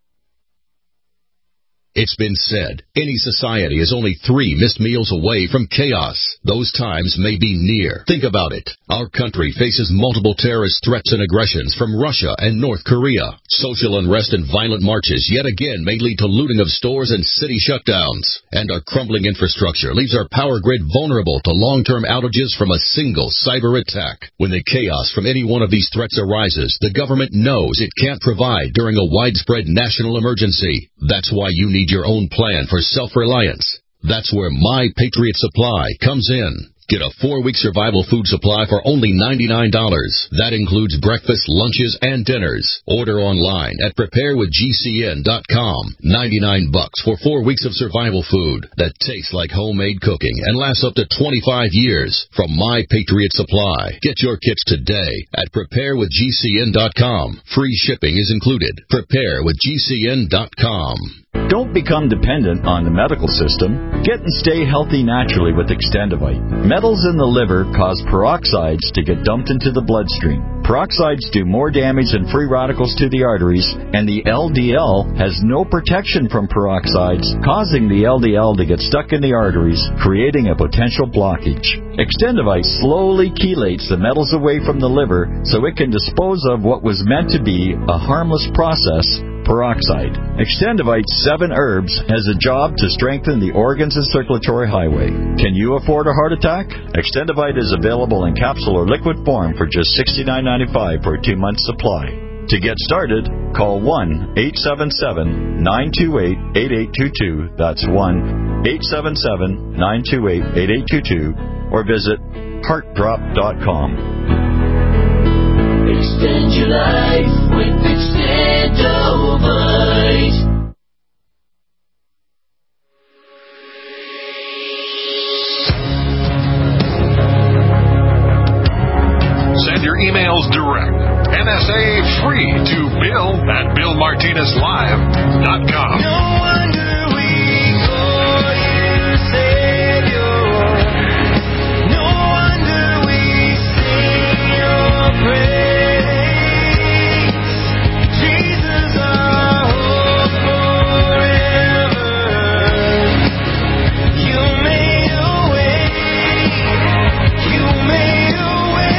It's been said, any society is only three missed meals away from chaos. Those times may be near. Think about it. Our country faces multiple terrorist threats and aggressions from Russia and North Korea. Social unrest and violent marches yet again may lead to looting of stores and city shutdowns. And our crumbling infrastructure leaves our power grid vulnerable to long-term outages from a single cyber attack. When the chaos from any one of these threats arises, the government knows it can't provide during a widespread national emergency. That's why you need your own plan for self-reliance. That's where My Patriot Supply comes in. Get a four-week survival food supply for only ninety-nine dollars. That includes breakfast, lunches, and dinners. Order online at prepare with G C N dot com. ninety-nine bucks for four weeks of survival food that tastes like homemade cooking and lasts up to twenty-five years from My Patriot Supply. Get your kits today at prepare with G C N dot com. Free shipping is included. prepare with G C N dot com. Don't become dependent on the medical system. Get and stay healthy naturally with Extendivite. Metals in the liver cause peroxides to get dumped into the bloodstream. Peroxides do more damage than free radicals to the arteries, and the L D L has no protection from peroxides, causing the L D L to get stuck in the arteries, creating a potential blockage. Extendivite slowly chelates the metals away from the liver so it can dispose of what was meant to be a harmless process, peroxide. Extendivite's seven herbs has a job to strengthen the organs and circulatory highway. Can you afford a heart attack? Extendivite is available in capsule or liquid form for just sixty-nine ninety-five for a two-month supply. To get started, call one eight seven seven, nine two eight, eight eight two two. That's one eight seven seven, nine two eight, eight eight two two. Or visit heart drop dot com. Extend your life with Extendivite. Send your emails direct. N S A free to Bill at Bill Martinez Live dot com. No wonder we call you Savior. No wonder we sing your praise. Jesus, our hope forever. You made a way. You made a way.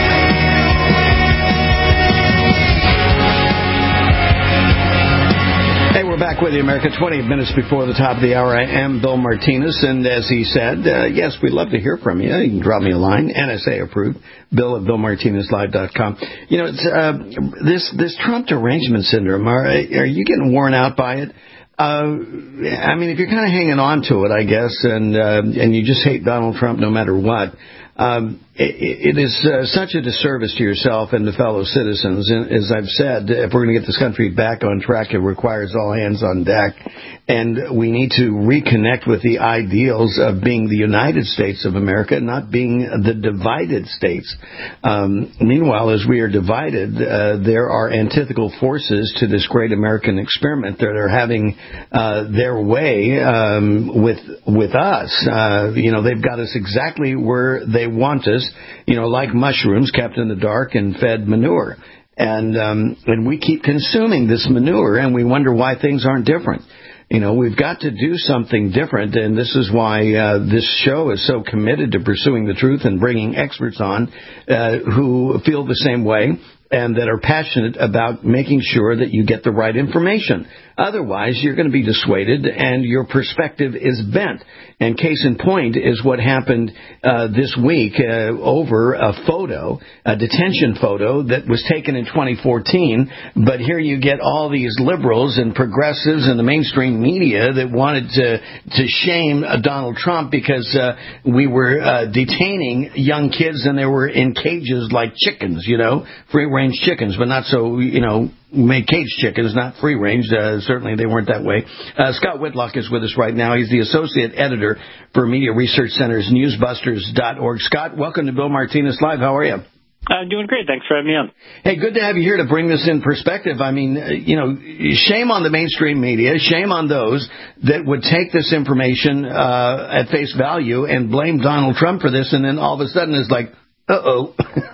Hey, we're back with you, America. twenty minutes before the top of the hour. I am Bill Martinez, and as he said, uh, yes, we'd love to hear from you. You can drop me a line, N S A approved, Bill at Bill Martinez Live dot com. You know, it's, uh, this this Trump derangement syndrome, are, are you getting worn out by it? Uh, I mean, if you're kind of hanging on to it, I guess, and uh, and you just hate Donald Trump no matter what, um, it, it is uh, such a disservice to yourself and to fellow citizens. And as I've said, if we're going to get this country back on track, it requires all hands on deck. And we need to reconnect with the ideals of being the United States of America, not being the divided states. Um, meanwhile, as we are divided, uh, there are antithetical forces to this great American experiment that are having uh, their way um, with with us. Uh, you know, they've got us exactly where they want us, you know, like mushrooms kept in the dark and fed manure. And um, and we keep consuming this manure, and we wonder why things aren't different. You know, we've got to do something different, and this is why uh, this show is so committed to pursuing the truth and bringing experts on uh, who feel the same way and that are passionate about making sure that you get the right information. Otherwise, you're going to be dissuaded and your perspective is bent. And case in point is what happened uh, this week uh, over a photo, a detention photo that was taken in twenty fourteen. But here you get all these liberals and progressives and the mainstream media that wanted to, to shame uh, Donald Trump because uh, we were uh, detaining young kids and they were in cages like chickens, you know, free-range chickens, but not so, you know, made cage chickens, not free-range. Uh, certainly they weren't that way. Uh, Scott Whitlock is with us right now. He's the associate editor for Media Research Center's newsbusters dot org. Scott, welcome to Bill Martinez Live. How are you? I'm doing great. Thanks for having me on. Hey, good to have you here to bring this in perspective. I mean, you know, shame on the mainstream media, shame on those that would take this information uh, at face value and blame Donald Trump for this, and then all of a sudden it's like, uh-oh,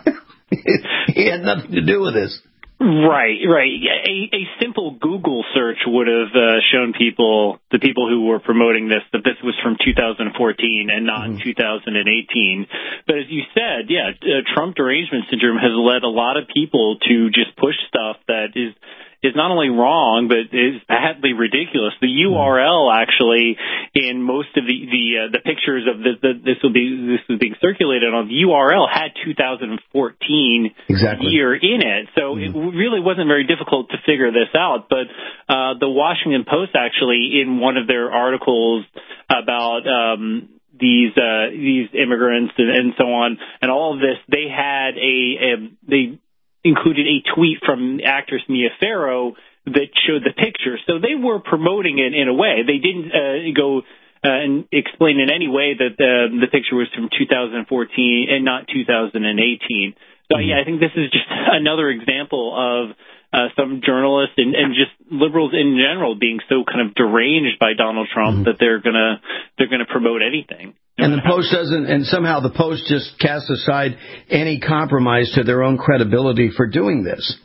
he had nothing to do with this. Right, right. A, a simple Google search would have uh, shown people, the people who were promoting this, that this was from two thousand fourteen and not mm-hmm. two thousand eighteen. But as you said, yeah, uh, Trump derangement syndrome has led a lot of people to just push stuff that is is not only wrong, but is patently ridiculous. The U R L actually in most of the the, uh, the pictures of this, the, this will be this was being circulated on, the U R L had two thousand fourteen exactly. year in it, so mm-hmm. it really wasn't very difficult to figure this out. But uh, the Washington Post actually, in one of their articles about um, these uh, these immigrants and, and so on and all of this, they had a, a they. included a tweet from actress Mia Farrow that showed the picture. So they were promoting it in a way. They didn't uh, go uh, and explain in any way that the, the picture was from two thousand fourteen and not two thousand eighteen. So, yeah, I think this is just another example of uh, some journalists and, and just liberals in general being so kind of deranged by Donald Trump mm-hmm. that they're gonna they're gonna promote anything. And the Post doesn't, and somehow the Post just casts aside any compromise to their own credibility for doing this.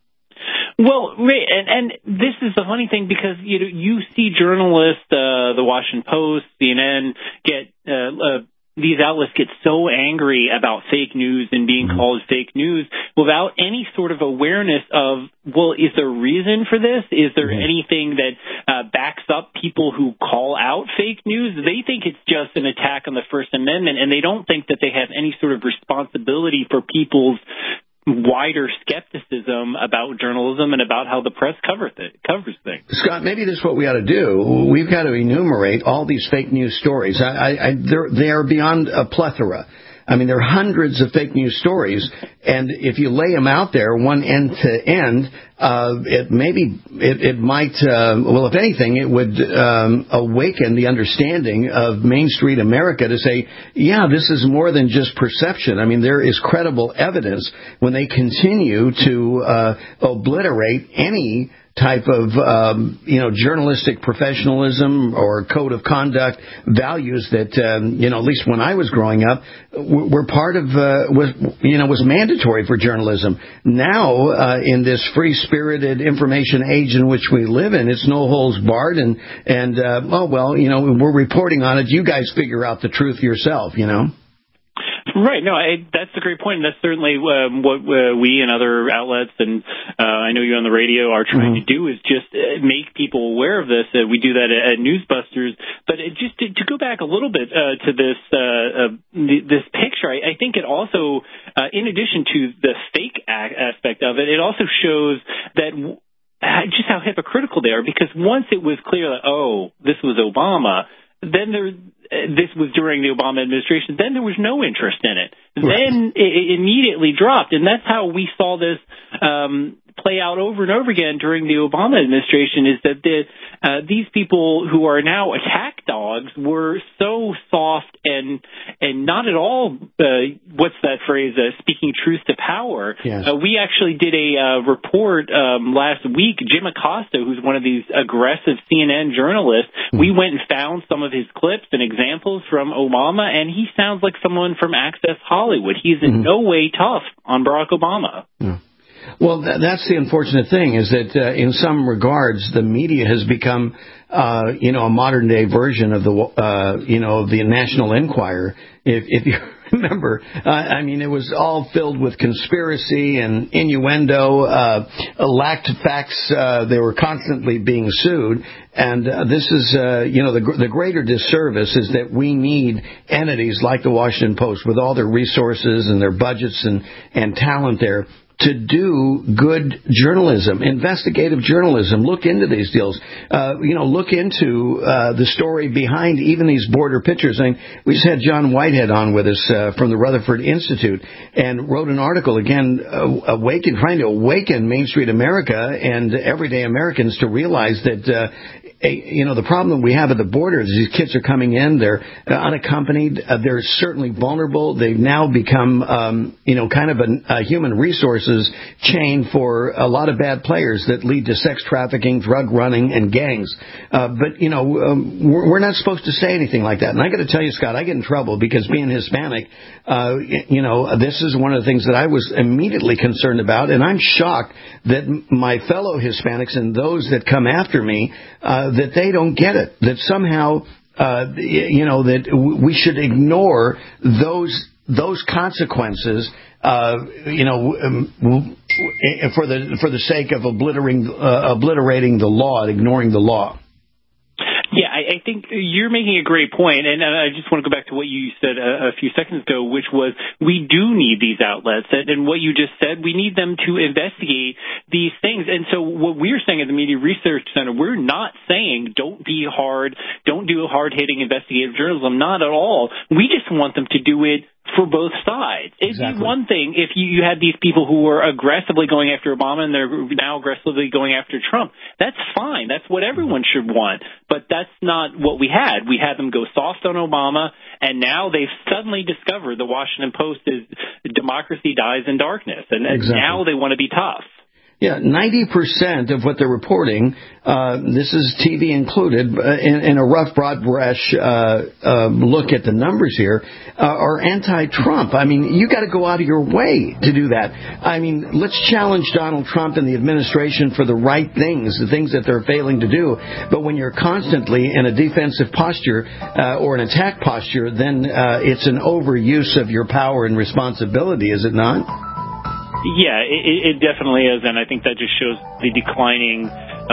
Well, and, and this is the funny thing because you know you see journalists, uh, the Washington Post, C N N, get uh, uh, these outlets get so angry about fake news and being mm-hmm. called fake news without any sort of awareness of, well, is there reason for this? Is there mm-hmm. anything that uh, backs up people who call out fake news? They think it's just an attack on the First Amendment, and they don't think that they have any sort of responsibility for people's wider skepticism about journalism and about how the press covers th- covers things. Scott, maybe this is what we ought to do. We've got to enumerate all these fake news stories. I, I, I, they are beyond a plethora. I mean, there are hundreds of fake news stories, and if you lay them out there, one end to end, uh, it maybe it, it might, uh, well, if anything, it would um, awaken the understanding of Main Street America to say, yeah, this is more than just perception. I mean, there is credible evidence when they continue to uh, obliterate any type of, um, you know, journalistic professionalism or code of conduct values that, um, you know, at least when I was growing up, were part of, uh, was, you know, was mandatory for journalism. Now, uh, in this free-spirited information age in which we live in, it's no holds barred and, and, uh, oh, well, you know, we're reporting on it. You guys figure out the truth yourself, you know? Right. No, I, that's a great point. That's certainly um, what uh, we and other outlets, and uh, I know you on the radio, are trying mm-hmm. to do is just uh, make people aware of this. Uh, we do that at, at Newsbusters. But it just to, to go back a little bit uh, to this uh, uh, this picture, I, I think it also, uh, in addition to the fake a- aspect of it, it also shows that w- just how hypocritical they are. Because once it was clear that, oh, this was Obama, then there. This was during the Obama administration, then there was no interest in it. Right. Then it immediately dropped, and that's how we saw this um, play out over and over again during the Obama administration, is that the, uh, these people who are now attack dogs were so soft and and not at all, uh, what's that phrase, uh, speaking truth to power. Yes. Uh, we actually did a uh, report um, last week. Jim Acosta, who's one of these aggressive C N N journalists, mm-hmm. we went and found some of his clips and examples from Obama, and he sounds like someone from Access Hollywood. He's in mm-hmm. no way tough on Barack Obama. Yeah. Well, th- that's the unfortunate thing, is that uh, in some regards, the media has become, uh, you know, a modern day version of the, uh, you know, the National Enquirer. If, if you remember, uh, I mean, it was all filled with conspiracy and innuendo, uh, lacked facts. Uh, they were constantly being sued. And uh, this is, uh, you know, the, the greater disservice is that we need entities like the Washington Post with all their resources and their budgets and, and talent there to do good journalism, investigative journalism. Look into these deals. Uh, you know, look into uh, the story behind even these border pictures. I mean, we just had John Whitehead on with us uh, from the Rutherford Institute and wrote an article, again, uh, awaken, trying to awaken Main Street America and everyday Americans to realize that uh, you know, the problem we have at the border is these kids are coming in, they're unaccompanied, uh, they're certainly vulnerable. They've now become, um, you know, kind of a, a human resources chain for a lot of bad players that lead to sex trafficking, drug running, and gangs. Uh, but, you know, um, we're, we're not supposed to say anything like that. And I got to tell you, Scott, I get in trouble because being Hispanic, uh, you know, this is one of the things that I was immediately concerned about. And I'm shocked that my fellow Hispanics and those that come after me, uh, that they don't get it, that somehow, uh, you know, that we should ignore those those consequences, uh, you know, um, for the for the sake of obliterating uh, obliterating the law and ignoring the law. Yeah, I, I think you're making a great point, and I just want to go back to what you said a, a few seconds ago, which was we do need these outlets, and, and what you just said, we need them to investigate these things. And so what we're saying at the Media Research Center, we're not saying don't be hard, don't do hard-hitting investigative journalism, not at all. We just want them to do it for both sides. It'd exactly. be one thing if you, you had these people who were aggressively going after Obama and they're now aggressively going after Trump. That's fine. That's what everyone should want. But that's not what we had. We had them go soft on Obama, and now they've suddenly discovered the Washington Post is democracy dies in darkness, and exactly. now they want to be tough. Yeah, ninety percent of what they're reporting, uh, this is T V included, uh, in, in a rough, broad brush uh, uh, look at the numbers here, uh, are anti-Trump. I mean, you got to go out of your way to do that. I mean, let's challenge Donald Trump and the administration for the right things, the things that they're failing to do. But when you're constantly in a defensive posture uh, or an attack posture, then uh, it's an overuse of your power and responsibility, is it not? Yeah, it, it definitely is, and I think that just shows the declining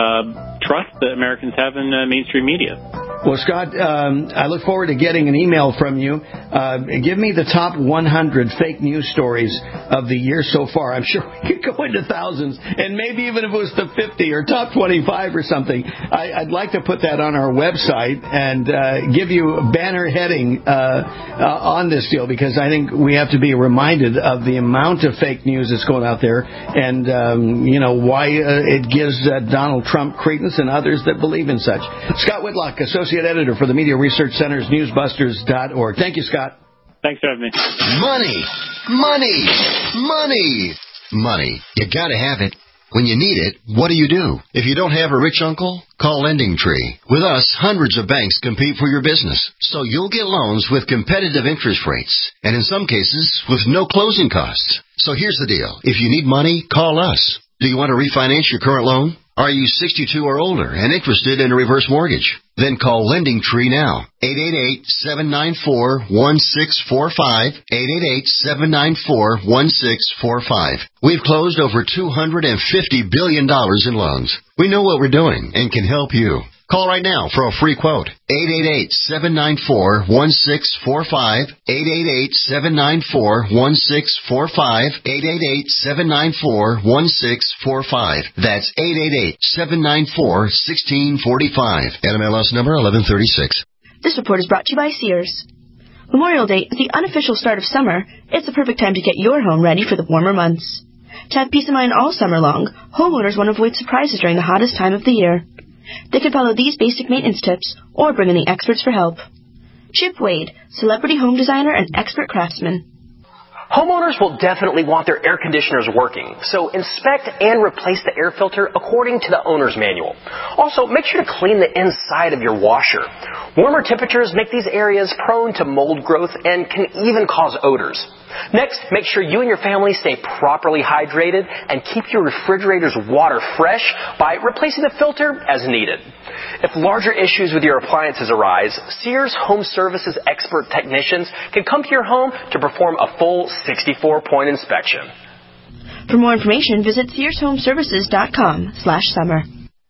uh, trust that Americans have in uh, mainstream media. Well, Scott, um, I look forward to getting an email from you. Uh, give me the top one hundred fake news stories of the year so far. I'm sure we could go into thousands, and maybe even if it was the fifty or top twenty-five or something. I, I'd like to put that on our website and uh, give you a banner heading uh, uh, on this deal, because I think we have to be reminded of the amount of fake news that's going out there, and um, you know why uh, it gives uh, Donald Trump credence and others that believe in such. Scott Whitlock, Associate Editor for the Media Research Center's newsbusters dot org. Thank you, Scott. Thanks for having me. Money, money, money, money. You gotta have it. When you need it, what do you do? If you don't have a rich uncle, call LendingTree. With us, hundreds of banks compete for your business, so you'll get loans with competitive interest rates, and in some cases, with no closing costs. So here's the deal. If you need money, call us. Do you want to refinance your current loan? Are you sixty-two or older and interested in a reverse mortgage? Then call LendingTree now. eight eight eight, seven nine four, one six four five. eight eight eight, seven nine four, one six four five. We've closed over two hundred fifty billion dollars in loans. We know what we're doing and can help you. Call right now for a free quote. eight eight eight, seven nine four, one six four five. eight eight eight, seven nine four, one six four five. eight eight eight, seven nine four, one six four five. That's eight eight eight, seven nine four, one six four five. N M L S number eleven thirty-six. This report is brought to you by Sears. Memorial Day is the unofficial start of summer. It's the perfect time to get your home ready for the warmer months. To have peace of mind all summer long, homeowners want to avoid surprises during the hottest time of the year. They can follow these basic maintenance tips or bring in the experts for help. Chip Wade, celebrity home designer and expert craftsman. Homeowners will definitely want their air conditioners working, so inspect and replace the air filter according to the owner's manual. Also, make sure to clean the inside of your washer. Warmer temperatures make these areas prone to mold growth and can even cause odors. Next, make sure you and your family stay properly hydrated and keep your refrigerator's water fresh by replacing the filter as needed. If larger issues with your appliances arise, Sears Home Services expert technicians can come to your home to perform a full sixty-four point inspection. For more information, visit Sears Home Services dot com slash summer.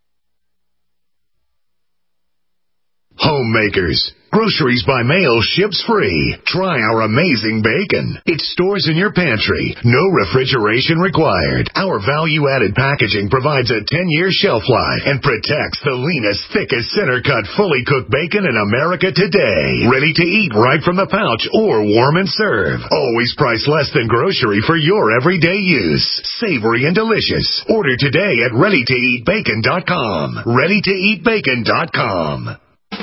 Homemakers. Groceries by mail ships free. Try our amazing bacon. It stores in your pantry. No refrigeration required. Our value-added packaging provides a ten-year shelf life and protects the leanest, thickest, center-cut, fully cooked bacon in America today. Ready to eat right from the pouch or warm and serve. Always priced less than grocery for your everyday use. Savory and delicious. Order today at ready to eat bacon dot com. ready to eat bacon dot com.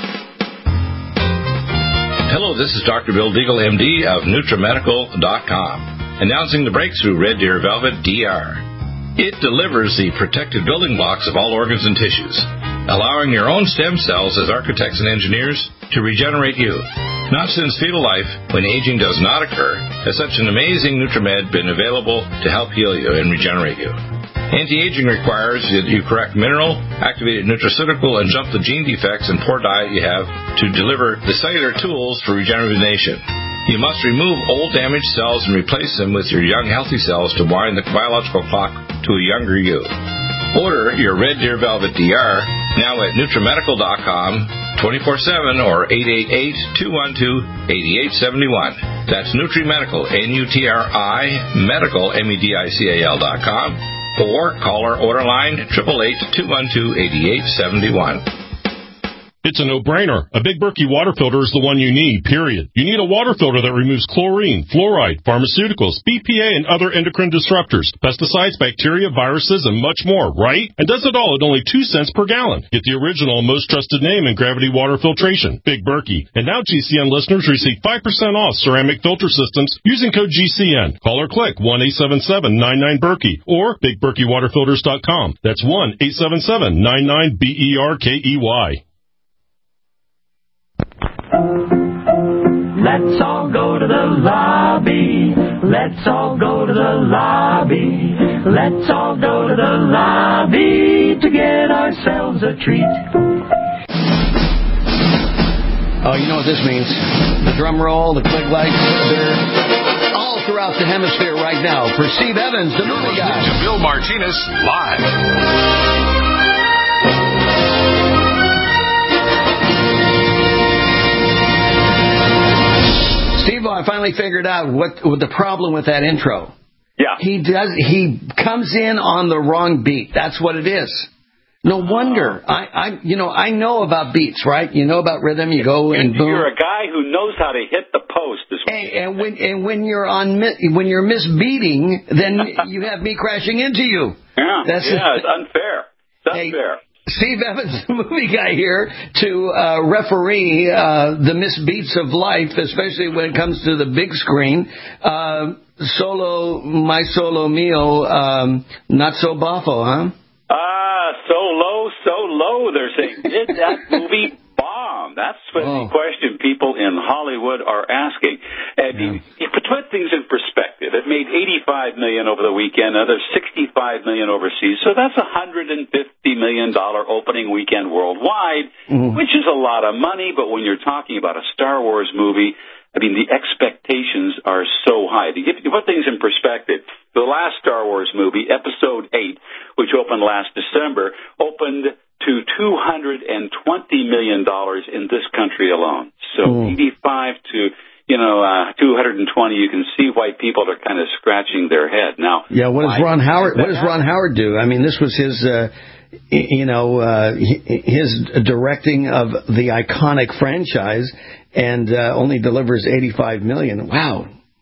Hello, this is Doctor Bill Deagle, M D of NutriMedical dot com, announcing the breakthrough Red Deer Velvet D R. It delivers the protective building blocks of all organs and tissues, allowing your own stem cells as architects and engineers to regenerate you. Not since fetal life, when aging does not occur, has such an amazing NutriMed been available to help heal you and regenerate you. Anti-aging requires that you correct mineral, activated nutraceutical, and jump the gene defects and poor diet you have to deliver the cellular tools for regeneration. You must remove old damaged cells and replace them with your young healthy cells to wind the biological clock to a younger you. Order your Red Deer Velvet D R now at NutriMedical dot com, twenty-four seven or eight eight eight, two one two, eight eight seven one. That's NutriMedical, N U T R I, medical, M E D I C A L dot com. Or call our order line, eight eight eight, two one two, eight eight seven one. It's a no-brainer. A Big Berkey water filter is the one you need, period. You need a water filter that removes chlorine, fluoride, pharmaceuticals, B P A, and other endocrine disruptors, pesticides, bacteria, viruses, and much more, right? And does it all at only two cents per gallon. Get the original and most trusted name in gravity water filtration, Big Berkey. And now G C N listeners receive five percent off ceramic filter systems using code G C N. Call or click one eight seven seven, nine nine, Berkey or Big Berkey Water Filters dot com. That's one eight seven seven, nine nine, B E R K E Y. Let's all go to the lobby. Let's all go to the lobby. Let's all go to the lobby to get ourselves a treat. Oh, you know what this means. The drum roll, the click lights, they're all throughout the hemisphere right now. For Steve Evans, the movie guy. To Bill Martinez live. Steve, I finally figured out what, what the problem with that intro. Yeah. He does. He comes in on the wrong beat. That's what it is. No wonder. I, I, you know, I know about beats, right? You know about rhythm. You go and boom. You're a guy who knows how to hit the post. As well. And, and when and when you're on when you're misbeating, then you have me crashing into you. Yeah. That's yeah. It's unfair. It's hey, unfair. Steve Evans, the movie guy here, to uh, referee uh, the misbeats of life, especially when it comes to the big screen. Uh, solo, my solo mio, um, not so boffo, huh? Ah, so low, so low, they're saying. Did that movie bomb? That's what oh. the question people in Hollywood are asking. And yeah. To put things in perspective, it made eighty-five million dollars over the weekend, another sixty-five million dollars overseas. So that's a one hundred fifty million dollars opening weekend worldwide, mm. which is a lot of money. But when you're talking about a Star Wars movie, I mean, the expectations are so high. To, get, to put things in perspective, the last Star Wars movie, Episode eight, which opened last December, opened to two hundred twenty million dollars in this country alone. So mm. eighty-five to, you know, uh, two hundred twenty, you can see why people are kind of scratching their head. Now, yeah, what does Ron Howard, what does Ron Howard do? I mean, this was his... Uh, you know, uh, his directing of the iconic franchise, and uh, only delivers eighty-five million dollars. Wow.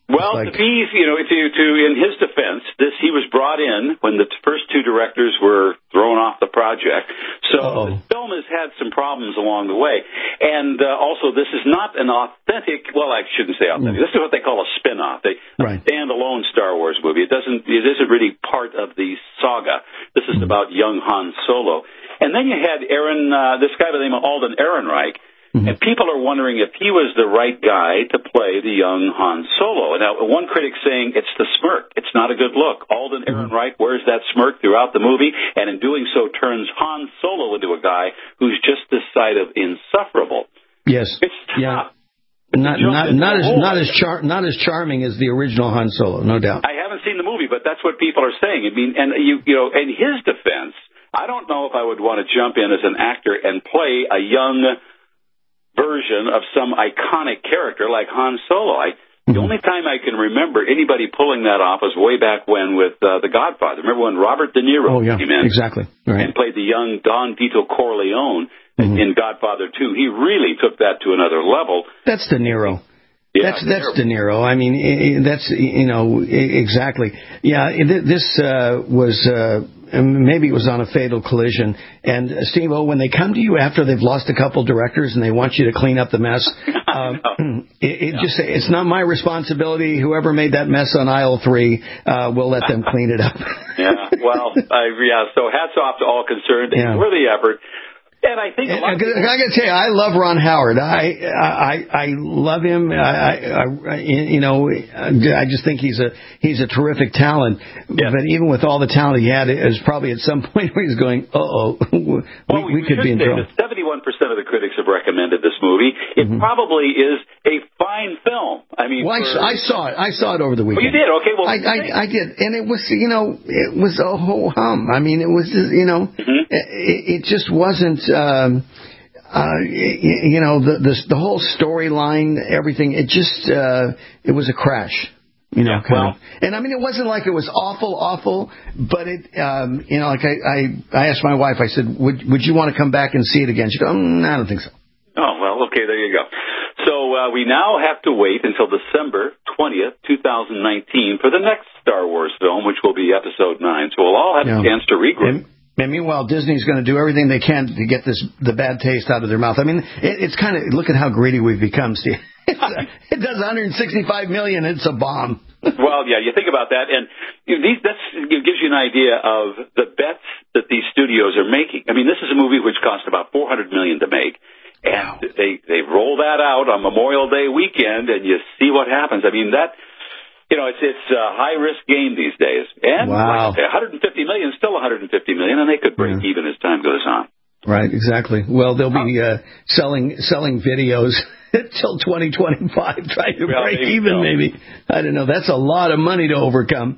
Well, like... to be, you know, to, to in his defense, this he was brought in when the first two directors were thrown off the project. So Uh-oh. the film has had some problems along the way, and uh, also this is not an authentic. Well, I shouldn't say authentic. Mm. This is what they call a spin-off, a right. standalone Star Wars movie. It doesn't. It isn't really part of the saga. This is mm. about young Han Solo, and then you had Aaron, uh, this guy by the name of Alden Ehrenreich. Mm-hmm. And people are wondering if he was the right guy to play the young Han Solo. Now, one critic saying it's the smirk. It's not a good look. Alden Ehrenreich wears that smirk throughout the movie, and in doing so turns Han Solo into a guy who's just this side of insufferable. Yes. It's tough. Yeah. Not not not as not as char- not as charming as the original Han Solo, no doubt. I haven't seen the movie, but that's what people are saying. I mean, and you you know, in his defense, I don't know if I would want to jump in as an actor and play a young version of some iconic character like Han Solo. I, the only time I can remember anybody pulling that off was way back when with uh, The Godfather. Remember when Robert De Niro oh, yeah, came in exactly. Right. and played the young Don Vito Corleone mm-hmm. in Godfather two? He really took that to another level. That's De Niro. Yeah, that's that's De Niro. I mean, that's, you know, exactly. Yeah, this uh, was... Uh, maybe it was on a fatal collision. And, uh, Steve-O, when they come to you after they've lost a couple directors and they want you to clean up the mess, uh, it, it yeah. just it's not my responsibility. Whoever made that mess on aisle three, uh, we'll let them clean it up. yeah, well, uh, yeah, so hats off to all concerned. Yeah. For the effort. And I think a lot I, of people... I got to tell you, I love Ron Howard. I I I love him. I, I you know I just think he's a he's a terrific talent. Yeah. But even with all the talent he had, it was probably at some point where he's going, uh oh, we, well, we, we could be in trouble. Seventy-one percent of the critics have recommended this movie. It mm-hmm. probably is a fine film. I mean, well, for... I, I saw it. I saw it over the weekend. Oh, you did? Okay, well, I, I I did, and it was you know it was a whole hum. I mean, it was just, you know mm-hmm. it, it just wasn't. Um, uh, you, you know, the, the the whole storyline, everything, it just, uh, it was a crash, you know, yeah, well, kind of. And I mean, it wasn't like it was awful, awful, but it, um, you know, like I, I, I asked my wife, I said, would, would you want to come back and see it again? She goes, mm, I don't think so. Oh, well, okay, there you go. So, uh, we now have to wait until December twentieth, twenty nineteen for the next Star Wars film, which will be episode nine. So we'll all have yeah. a chance to regroup. And, And meanwhile, Disney's going to do everything they can to get this the bad taste out of their mouth. I mean, it, it's kind of look at how greedy we've become, Steve. It's a, it does one hundred sixty-five million dollars. It's a bomb. Well, yeah, you think about that, and you know, these that's it gives you an idea of the bets that these studios are making. I mean, this is a movie which cost about four hundred million dollars to make, and wow. they they roll that out on Memorial Day weekend, and you see what happens. I mean that. You know, it's it's a high risk game these days, and wow. like I say, one hundred fifty million is still one hundred fifty million, and they could break yeah. even as time goes on. Right, exactly. Well, they'll be uh, selling selling videos until twenty twenty-five, trying to well, break maybe even. So. Maybe I don't know. That's a lot of money to overcome.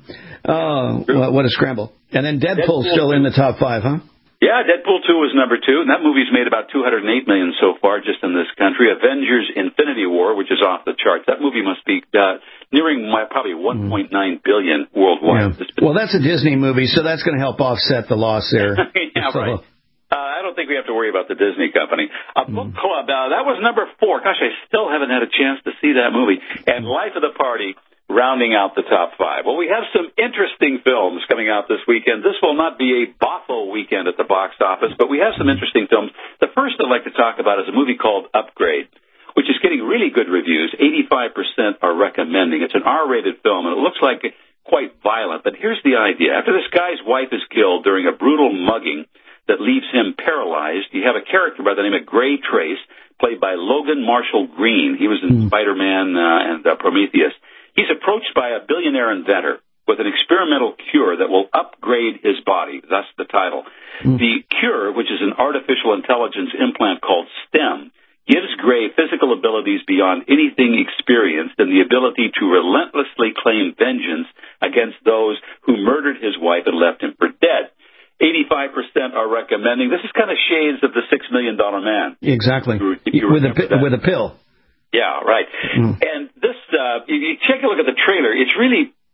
Oh, well, what a scramble! And then Deadpool's Deadpool still in the top five, huh? Yeah, Deadpool two was number two, and that movie's made about two hundred eight million dollars so far just in this country. Avengers Infinity War, which is off the charts. That movie must be uh, nearing my, probably one point nine billion dollars worldwide. Yeah. Well, that's a Disney movie, so that's going to help offset the loss there. yeah, so. right. Uh, I don't think we have to worry about the Disney company. A Book Club, uh, that was number four. Gosh, I still haven't had a chance to see that movie. And Life of the Party, rounding out the top five. Well, we have some interesting films coming out this weekend. This will not be a boffo weekend at the box office, but we have some interesting films. The first I'd like to talk about is a movie called Upgrade, which is getting really good reviews. eighty-five percent are recommending. It's an R-rated film, and it looks like quite violent. But here's the idea. After this guy's wife is killed during a brutal mugging that leaves him paralyzed, you have a character by the name of Gray Trace, played by Logan Marshall Green. He was in Spider-Man uh, and uh, Prometheus. He's approached by a billionaire inventor with an experimental cure that will upgrade his body, thus the title. Mm. The cure, which is an artificial intelligence implant called STEM, gives Gray physical abilities beyond anything experienced and the ability to relentlessly claim vengeance against those who murdered his wife and left him for dead. eighty-five percent are recommending. This is kind of shades of the Six Million Dollar Man. Exactly. If you, if you with, a, with a pill. Yeah, right. Mm. And this, uh, if you take a look at the trailer, it's really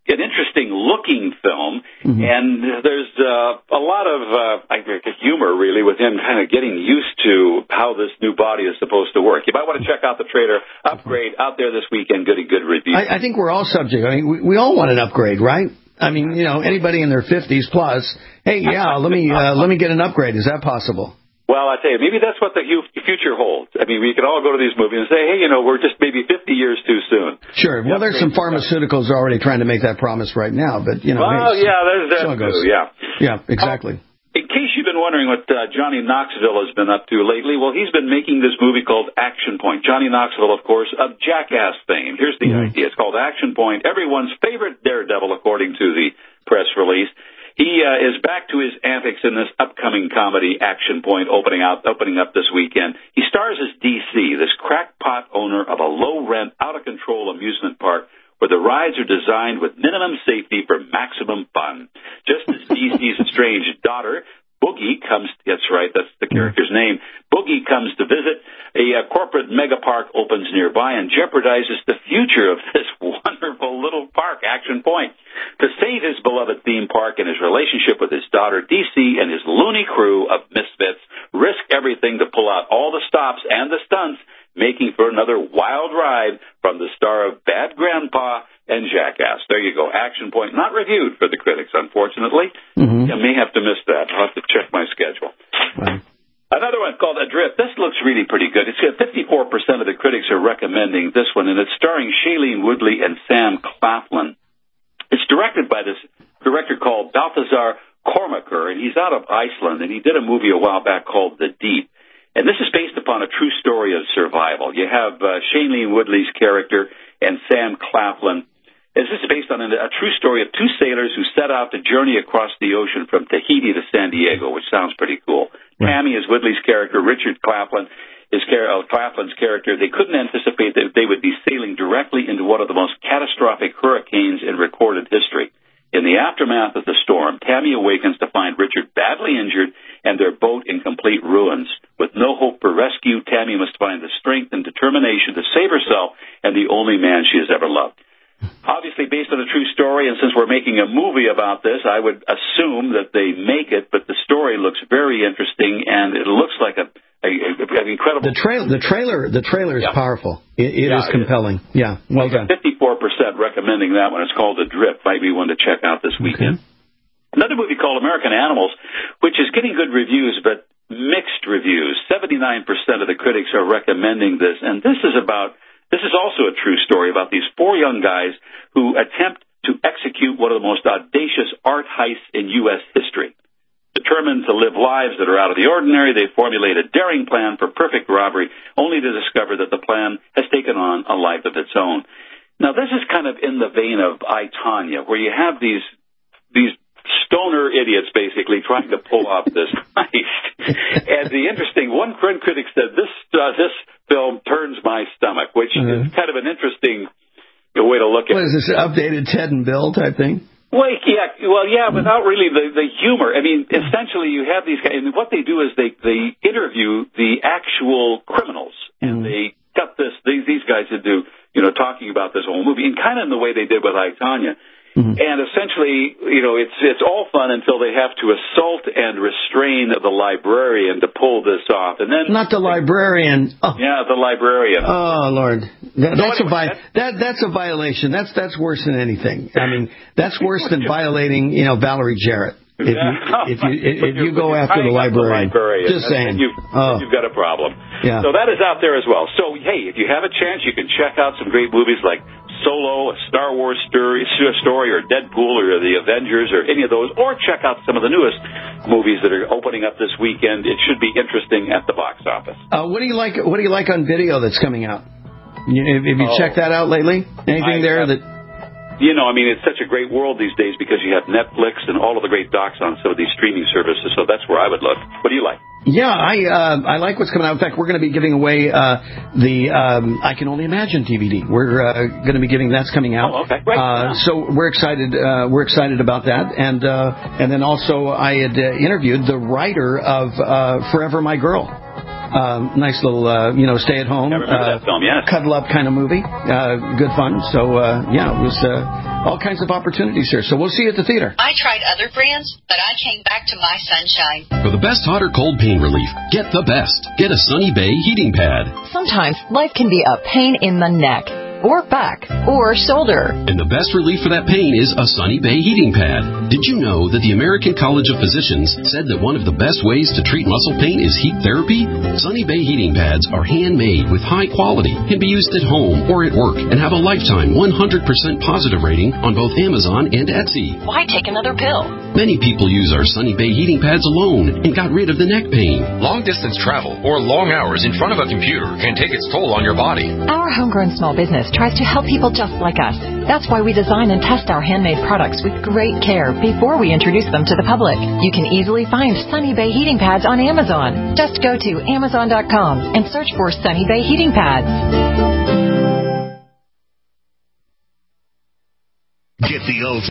an interesting-looking film, mm-hmm. and there's uh, a lot of uh, I think humor, really, with him kind of getting used to how this new body is supposed to work. You might want to check out the trailer. Upgrade out there this weekend. Good, good review. I, I think we're all subject. I mean, we, we all want an upgrade, right? I mean, you know, anybody in their fifties plus, hey, yeah, let me uh, let me get an upgrade. Is that possible? Well, I tell you, maybe that's what the future holds. I mean, we could all go to these movies and say, hey, you know, we're just maybe fifty years too soon. Sure. Well, there's some pharmaceuticals already trying to make that promise right now, but, you know. Well, hey, yeah, there's that so too, yeah. Yeah, exactly. Uh, in case you've been wondering what uh, Johnny Knoxville has been up to lately, well, he's been making this movie called Action Point. Johnny Knoxville, of course, of Jackass fame. Here's the mm-hmm. idea. It's called Action Point, everyone's favorite daredevil, according to the press release. He uh, is back to his antics in this upcoming comedy, Action Point, opening out, opening up this weekend. He stars as D C, this crackpot owner of a low-rent, out-of-control amusement park where the rides are designed with minimum safety for maximum fun. Just as D C's estranged daughter, Boogie, comes, that's right, that's the character's name, Boogie comes to visit, a uh, corporate megapark opens nearby and jeopardizes the future of this wonderful little park, Action Point. To save his beloved theme park and his relationship with his daughter, D C and his loony crew of misfits risk everything to pull out all the stops and the stunts, making for another wild ride from the star of Bad Grandpa and Jackass. There you go, Action Point. Not reviewed for the critics, unfortunately. Mm-hmm. You may have to miss that. I'll have to check my schedule. Right. Another one called Adrift. This looks really pretty good. It's got fifty-four percent of the critics are recommending this one, and it's starring Shailene Woodley and Sam Claflin. It's directed by this director called Balthazar Kormakur, and he's out of Iceland, and he did a movie a while back called The Deep. And this is based upon a true story of survival. You have uh, Shailene Woodley's character and Sam Claflin. This is based on a, a true story of two sailors who set out to journey across the ocean from Tahiti to San Diego, which sounds pretty cool. Right. Tammy is Woodley's character. Richard Claflin is uh, Claflin's character. They couldn't anticipate that they would be sailing directly into one of the most catastrophic hurricanes in recorded history. In the aftermath of the storm, Tammy awakens to find Richard badly injured and their boat in complete ruins. With no hope for rescue, Tammy must find the strength and determination to save herself and the only man she has ever loved. Obviously based on a true story, and since we're making a movie about this, I would assume that they make it, but the story looks very interesting, and it looks like a, a, a an incredible... The, trail, the trailer the trailer is yeah. powerful. It, it yeah, is compelling. It is. Yeah, well done. fifty-four percent recommending that one. It's called Adrift. Might be one to check out this weekend. Okay. Another movie called American Animals, which is getting good reviews, but mixed reviews. seventy-nine percent of the critics are recommending this, and this is about... This is also a true story about these four young guys who attempt to execute one of the most audacious art heists in U S history. Determined to live lives that are out of the ordinary, they formulate a daring plan for perfect robbery, only to discover that the plan has taken on a life of its own. Now, this is kind of in the vein of I, Tonya, where you have these these stoner idiots basically trying to pull off this heist. And the interesting, one critic said, this uh, this film turns my stomach, which mm-hmm. is kind of an interesting way to look at it. What is this, updated Ted and Bill type thing? Well, yeah, well, yeah, mm-hmm. without really the, the humor. I mean, essentially you have these guys, and what they do is they, they interview the actual criminals, and mm-hmm. they cut this, these, these guys into, you know, talking about this whole movie, and kind of in the way they did with I, Tonya. Mm-hmm. And essentially, you know, it's it's all fun until they have to assault and restrain the librarian to pull this off, and then not the librarian. Oh. Yeah, the librarian. Oh Lord, that, that's so anyway, a vi- that that's a violation. That's that's worse than anything. I mean, that's worse than violating, you know, Valerie Jarrett. If you if you if, if you go after the librarian, the librarian, just saying, you've, oh. you've got a problem. Yeah. So that is out there as well. So hey, if you have a chance, you can check out some great movies like Solo, a Star Wars story, story, or Deadpool, or the Avengers, or any of those, or check out some of the newest movies that are opening up this weekend. It should be interesting at the box office. Uh, what do you like? What do you like on video that's coming out? You, have you oh, checked that out lately? Anything I, there that? You know, I mean, it's such a great world these days because you have Netflix and all of the great docs on some of these streaming services. So that's where I would look. What do you like? Yeah, I uh, I like what's coming out. In fact, we're going to be giving away uh, the um, I Can Only Imagine D V D. We're uh, going to be giving that's coming out. Oh, okay, right. Uh, so we're excited. Uh, we're excited about that, and uh, and then also I had uh, interviewed the writer of uh, Forever My Girl. Um, nice little, uh, you know, stay-at-home, uh, film, yes. cuddle-up kind of movie. Uh, good fun. So, uh, yeah, it was uh, all kinds of opportunities here. So we'll see you at the theater. I tried other brands, but I came back to my Sunshine. For the best hot or cold pain relief, get the best. Get a Sunny Bay heating pad. Sometimes life can be a pain in the neck, or back, or shoulder. And the best relief for that pain is a Sunny Bay heating pad. Did you know that the American College of Physicians said that one of the best ways to treat muscle pain is heat therapy? Sunny Bay heating pads are handmade with high quality, can be used at home or at work, and have a lifetime one hundred percent positive rating on both Amazon and Etsy. Why take another pill? Many people use our Sunny Bay heating pads alone and got rid of the neck pain. Long distance travel or long hours in front of a computer can take its toll on your body. Our homegrown small business tries to help people just like us. That's why we design and test our handmade products with great care before we introduce them to the public. You can easily find Sunny Bay heating pads on Amazon. Just go to amazon dot com and search for Sunny Bay heating pads. Get the old